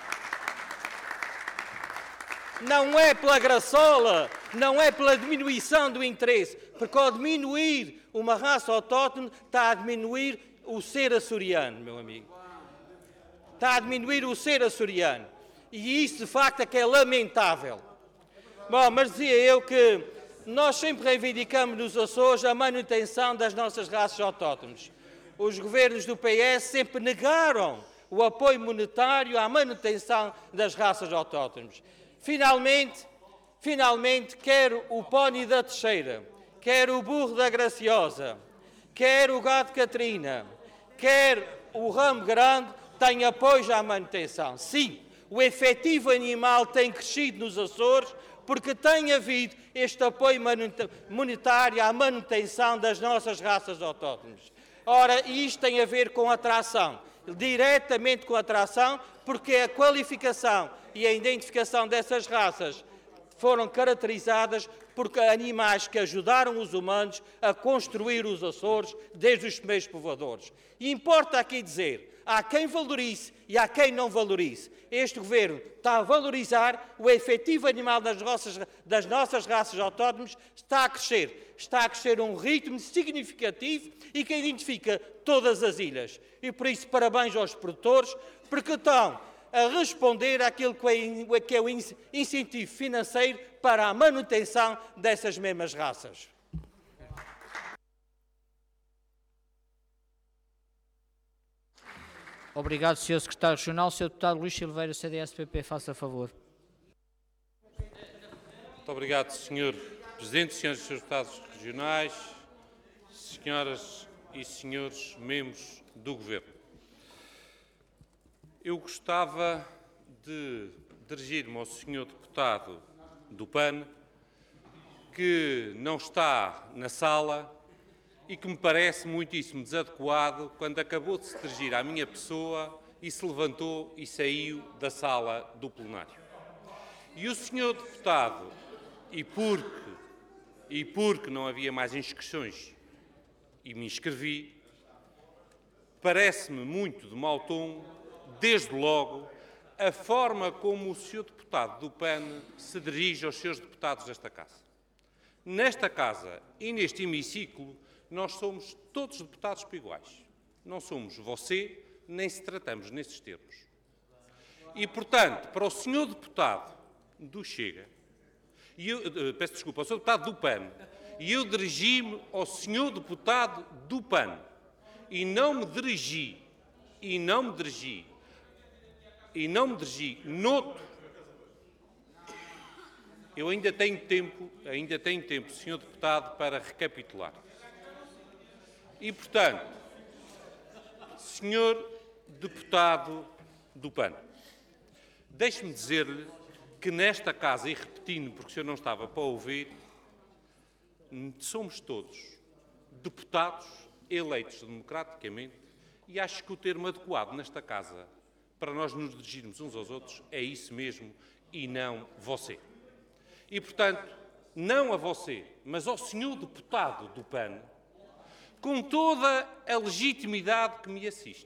Não é pela graçola, não é pela diminuição do interesse, porque ao diminuir uma raça autóctone está a diminuir o ser açoriano, meu amigo. Está a diminuir o ser açoriano. E isso, de facto, é que é lamentável. Bom, mas dizia eu que nós sempre reivindicamos nos Açores a manutenção das nossas raças autóctones. Os governos do P S sempre negaram o apoio monetário à manutenção das raças autóctones. Finalmente, finalmente, quer o pónio da Terceira, quer o burro da Graciosa, quer o gado Catarina, quer o ramo grande, têm apoio à manutenção. Sim, o efetivo animal tem crescido nos Açores, porque tem havido este apoio monetário à manutenção das nossas raças autóctones. Ora, isto tem a ver com a tração, diretamente com a tração, porque a qualificação e a identificação dessas raças foram caracterizadas por animais que ajudaram os humanos a construir os Açores desde os primeiros povoadores. E importa aqui dizer, há quem valorize e há quem não valorize. Este Governo está a valorizar o efetivo animal das nossas, das nossas raças autóctones, está a crescer. Está a crescer a um ritmo significativo e que identifica todas as ilhas. E por isso, parabéns aos produtores, porque estão a responder àquilo que é o incentivo financeiro para a manutenção dessas mesmas raças. Obrigado, senhor Secretário Regional. senhor Deputado Luís Silveira, C D S P P, faça favor. Muito obrigado, senhor Presidente, senhores e senhores deputados regionais, senhoras e senhores membros do Governo. Eu gostava de dirigir-me ao senhor deputado do P A N, que não está na sala e que me parece muitíssimo desadequado quando acabou de se dirigir à minha pessoa e se levantou e saiu da sala do plenário. E o senhor deputado, e porque, e porque não havia mais inscrições e me inscrevi, parece-me muito de mau tom, desde logo, a forma como o senhor deputado do P A N se dirige aos seus deputados desta Casa. Nesta Casa e neste hemiciclo, nós somos todos deputados por iguais. Não somos você, nem se tratamos nesses termos. E, portanto, para o senhor deputado do Chega, e eu, peço desculpa, ao senhor deputado do P A N, e eu dirigi-me ao senhor deputado do P A N, e não me dirigi, e não me dirigi, e não me dirigi noutro. Eu ainda tenho tempo, ainda tenho tempo, senhor deputado, para recapitular. E, portanto, senhor deputado do P A N, deixe-me dizer-lhe que nesta Casa, e repetindo, porque o senhor não estava para ouvir, somos todos deputados eleitos democraticamente e acho que o termo adequado nesta Casa para nós nos dirigirmos uns aos outros é isso mesmo e não você. E, portanto, não a você, mas ao senhor deputado do P A N, com toda a legitimidade que me assiste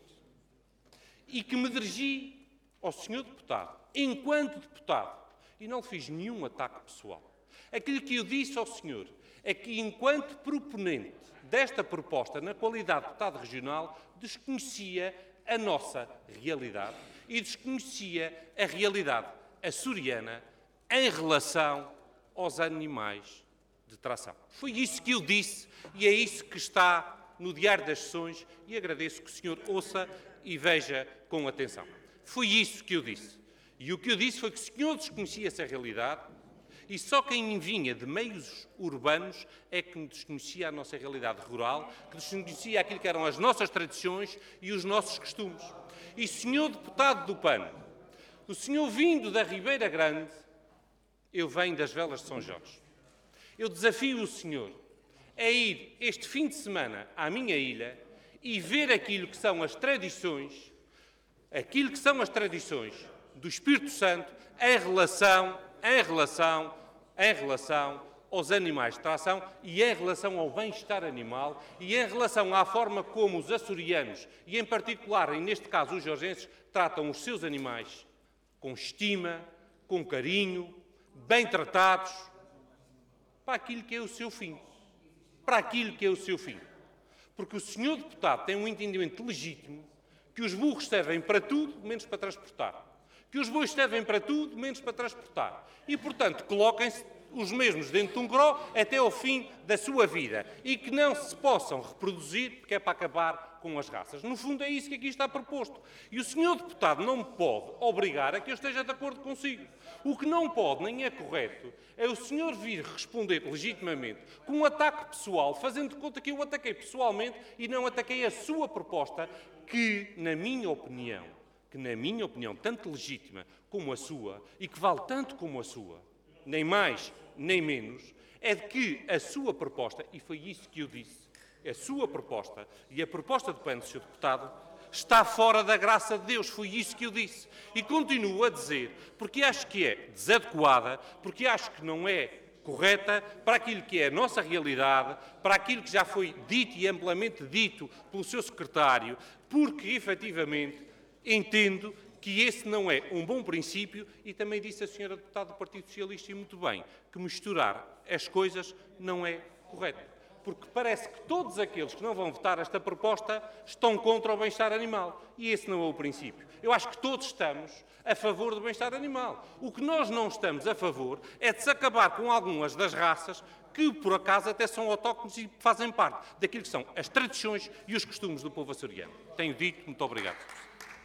e que me dirigi ao senhor deputado, enquanto deputado, e não fiz nenhum ataque pessoal. Aquilo que eu disse ao senhor é que, enquanto proponente desta proposta, na qualidade de deputado regional, desconhecia a nossa realidade e desconhecia a realidade açoriana em relação aos animais de tração. Foi isso que eu disse e é isso que está no Diário das Sessões e agradeço que o senhor ouça e veja com atenção. Foi isso que eu disse. E o que eu disse foi que o senhor desconhecia essa realidade e só quem vinha de meios urbanos é que desconhecia a nossa realidade rural, que desconhecia aquilo que eram as nossas tradições e os nossos costumes. E, senhor deputado do P A N, o senhor vindo da Ribeira Grande, eu venho das Velas de São Jorge. Eu desafio o senhor a ir este fim de semana à minha ilha e ver aquilo que são as tradições, aquilo que são as tradições do Espírito Santo em relação, em relação, em relação aos animais de tração e em relação ao bem-estar animal e em relação à forma como os açorianos, e em particular, e neste caso os jorgenses, tratam os seus animais com estima, com carinho, bem tratados, para aquilo que é o seu fim. Para aquilo que é o seu fim. Porque o senhor deputado tem um entendimento legítimo que os burros servem para tudo, menos para transportar. Que os bois servem para tudo, menos para transportar. E, portanto, coloquem-se os mesmos dentro de um gró até ao fim da sua vida. E que não se possam reproduzir, porque é para acabar com as raças. No fundo, é isso que aqui está proposto. E o senhor deputado não me pode obrigar a que eu esteja de acordo consigo. O que não pode, nem é correto, é o senhor vir responder legitimamente com um ataque pessoal, fazendo de conta que eu ataquei pessoalmente e não ataquei a sua proposta, que, na minha opinião, que na minha opinião, tanto legítima como a sua, e que vale tanto como a sua, nem mais, nem menos, é de que a sua proposta, e foi isso que eu disse, a sua proposta e a proposta do P A N do senhor deputado está fora da graça de Deus. Foi isso que eu disse. E continuo a dizer, porque acho que é desadequada, porque acho que não é correta para aquilo que é a nossa realidade, para aquilo que já foi dito e amplamente dito pelo seu secretário, porque, efetivamente, entendo que esse não é um bom princípio e também disse a senhora deputada do Partido Socialista, e muito bem, que misturar as coisas não é correto. Porque parece que todos aqueles que não vão votar esta proposta estão contra o bem-estar animal. E esse não é o princípio. Eu acho que todos estamos a favor do bem-estar animal. O que nós não estamos a favor é de se acabar com algumas das raças que, por acaso, até são autóctones e fazem parte daquilo que são as tradições e os costumes do povo açoriano. Tenho dito, muito obrigado.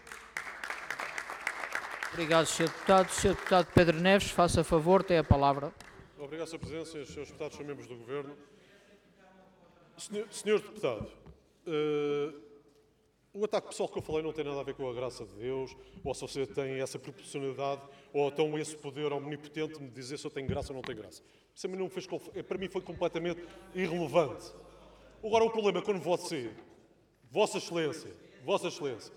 Obrigado, senhor Deputado. senhor Deputado Pedro Neves, faça favor, tem a palavra. Obrigado, senhor Presidente, senhores, senhores deputados, senhores membros do Governo. Senhor, senhor Deputado, uh, o ataque pessoal que eu falei não tem nada a ver com a graça de Deus, ou se você tem essa proporcionalidade, ou então esse poder omnipotente de me dizer se eu tenho graça ou não tenho graça. Isso a mim não fez, para mim foi completamente irrelevante. Agora o problema é quando você, Vossa Excelência, Vossa Excelência,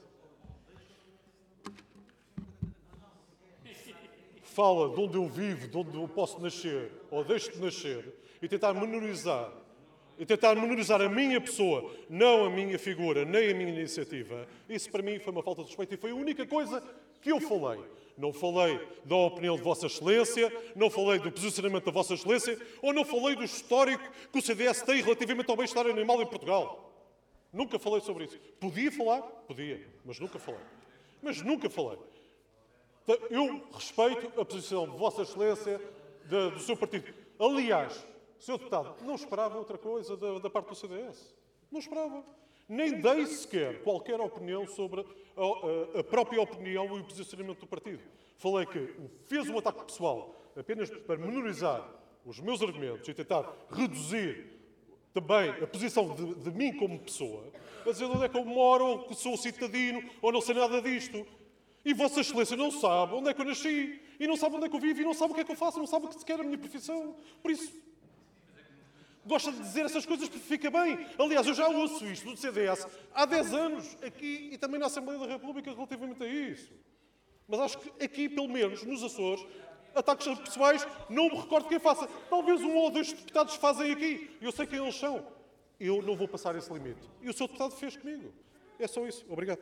fala de onde eu vivo, de onde eu posso nascer, ou deixo de nascer, e tentar menorizar, e tentar menorizar a minha pessoa, não a minha figura, nem a minha iniciativa, isso para mim foi uma falta de respeito e foi a única coisa que eu falei. Não falei da opinião de Vossa Excelência, não falei do posicionamento da Vossa Excelência, ou não falei do histórico que o C D S tem relativamente ao bem-estar animal em Portugal. Nunca falei sobre isso. Podia falar? Podia, mas nunca falei. Mas nunca falei. Eu respeito a posição de Vossa Excelência, de, do seu partido. Aliás, senhor Deputado, não esperava outra coisa da, da parte do C D S. Não esperava. Nem dei sequer qualquer opinião sobre a, a, a própria opinião e o posicionamento do partido. Falei que fez um ataque pessoal apenas para menorizar os meus argumentos e tentar reduzir também a posição de, de mim como pessoa, a dizer onde é que eu moro, ou que sou citadino, ou não sei nada disto. E Vossa Excelência não sabe onde é que eu nasci, e não sabe onde é que eu vivo, e não sabe o que é que eu faço, não sabe o que sequer é a minha profissão. Por isso, gosta de dizer essas coisas porque fica bem. Aliás, eu já ouço isto do C D S há dez anos, aqui e também na Assembleia da República, relativamente a isso. Mas acho que aqui, pelo menos, nos Açores, ataques pessoais, não me recordo quem faça. Talvez um ou dois deputados fazem aqui. Eu sei quem eles são. Eu não vou passar esse limite. E o seu deputado fez comigo. É só isso. Obrigado.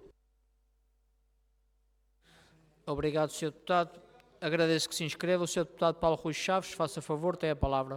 Obrigado, senhor Deputado. Agradeço que se inscreva. O senhor Deputado Paulo Rui Chaves, faça favor, tem a palavra.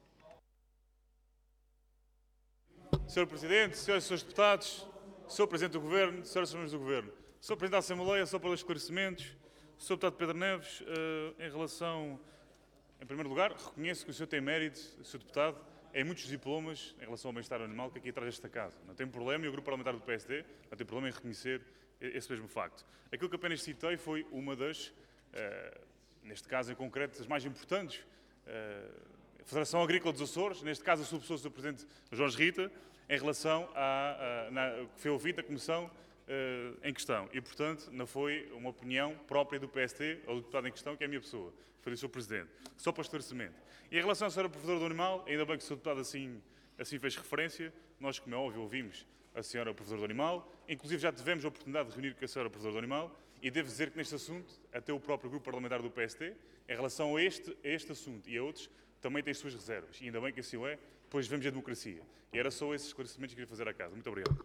senhor Presidente, senhoras e senhores deputados, senhor Presidente do Governo, senhoras e senhores do Governo, senhor Presidente da Assembleia, só para os esclarecimentos, senhor Deputado Pedro Neves, em relação, em primeiro lugar, reconheço que o senhor tem mérito, o senhor Deputado, em muitos diplomas em relação ao bem-estar animal que aqui traz esta casa. Não tem problema, e o Grupo Parlamentar do P S D não tem problema em reconhecer esse mesmo facto. Aquilo que apenas citei foi uma das, uh, neste caso em concreto, das mais importantes, uh, a Federação Agrícola dos Açores, neste caso a sua pessoa, o senhor Presidente Jorge Rita, em relação à, à na, que foi ouvida a Comissão uh, em questão. E, portanto, não foi uma opinião própria do P S D ou do deputado em questão, que é a minha pessoa. Foi do senhor Presidente. Só para esclarecimento. E em relação à senhora Provedora do Animal, ainda bem que o senhor Deputado assim, assim fez referência, nós, como é óbvio, ouvimos a senhora Provedora do Animal, inclusive já tivemos a oportunidade de reunir com a senhora Provedora do Animal, e devo dizer que neste assunto, até o próprio Grupo Parlamentar do P S D, em relação a este, a este assunto e a outros, também tem as suas reservas. E ainda bem que assim é, pois vemos a democracia. E era só esses esclarecimentos que queria fazer à casa. Muito obrigado.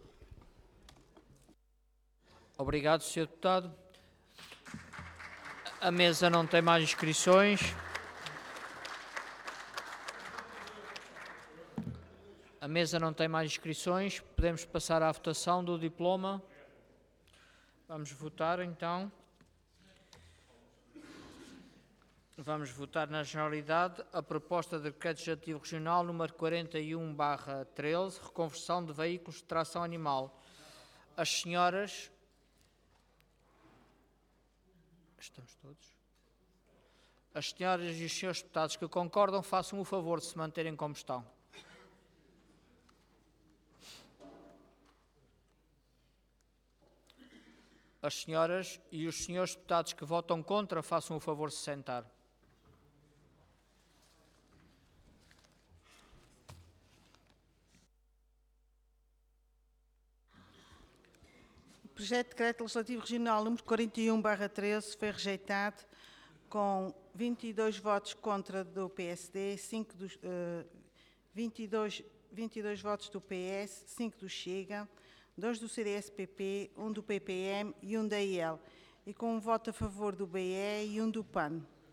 Obrigado, senhor Deputado. A mesa não tem mais inscrições. A mesa não tem mais inscrições. Podemos passar à votação do diploma. Vamos votar, então. Vamos votar na generalidade a proposta de decreto legislativo regional número quarenta e um barra treze, reconversão de veículos de tração animal. As senhoras... Estamos todos? As senhoras e os senhores deputados que concordam, façam o favor de se manterem como estão. As senhoras e os senhores deputados que votam contra, façam o favor de se sentar. O projeto de decreto legislativo regional número quarenta e um barra treze foi rejeitado com vinte e dois votos contra do P S D, cinco dos, uh, vinte e dois, vinte e dois votos do P S, cinco do Chega, dois do C D S P P, um do P P M e um da I L, e com um voto a favor do B E e um do P A N.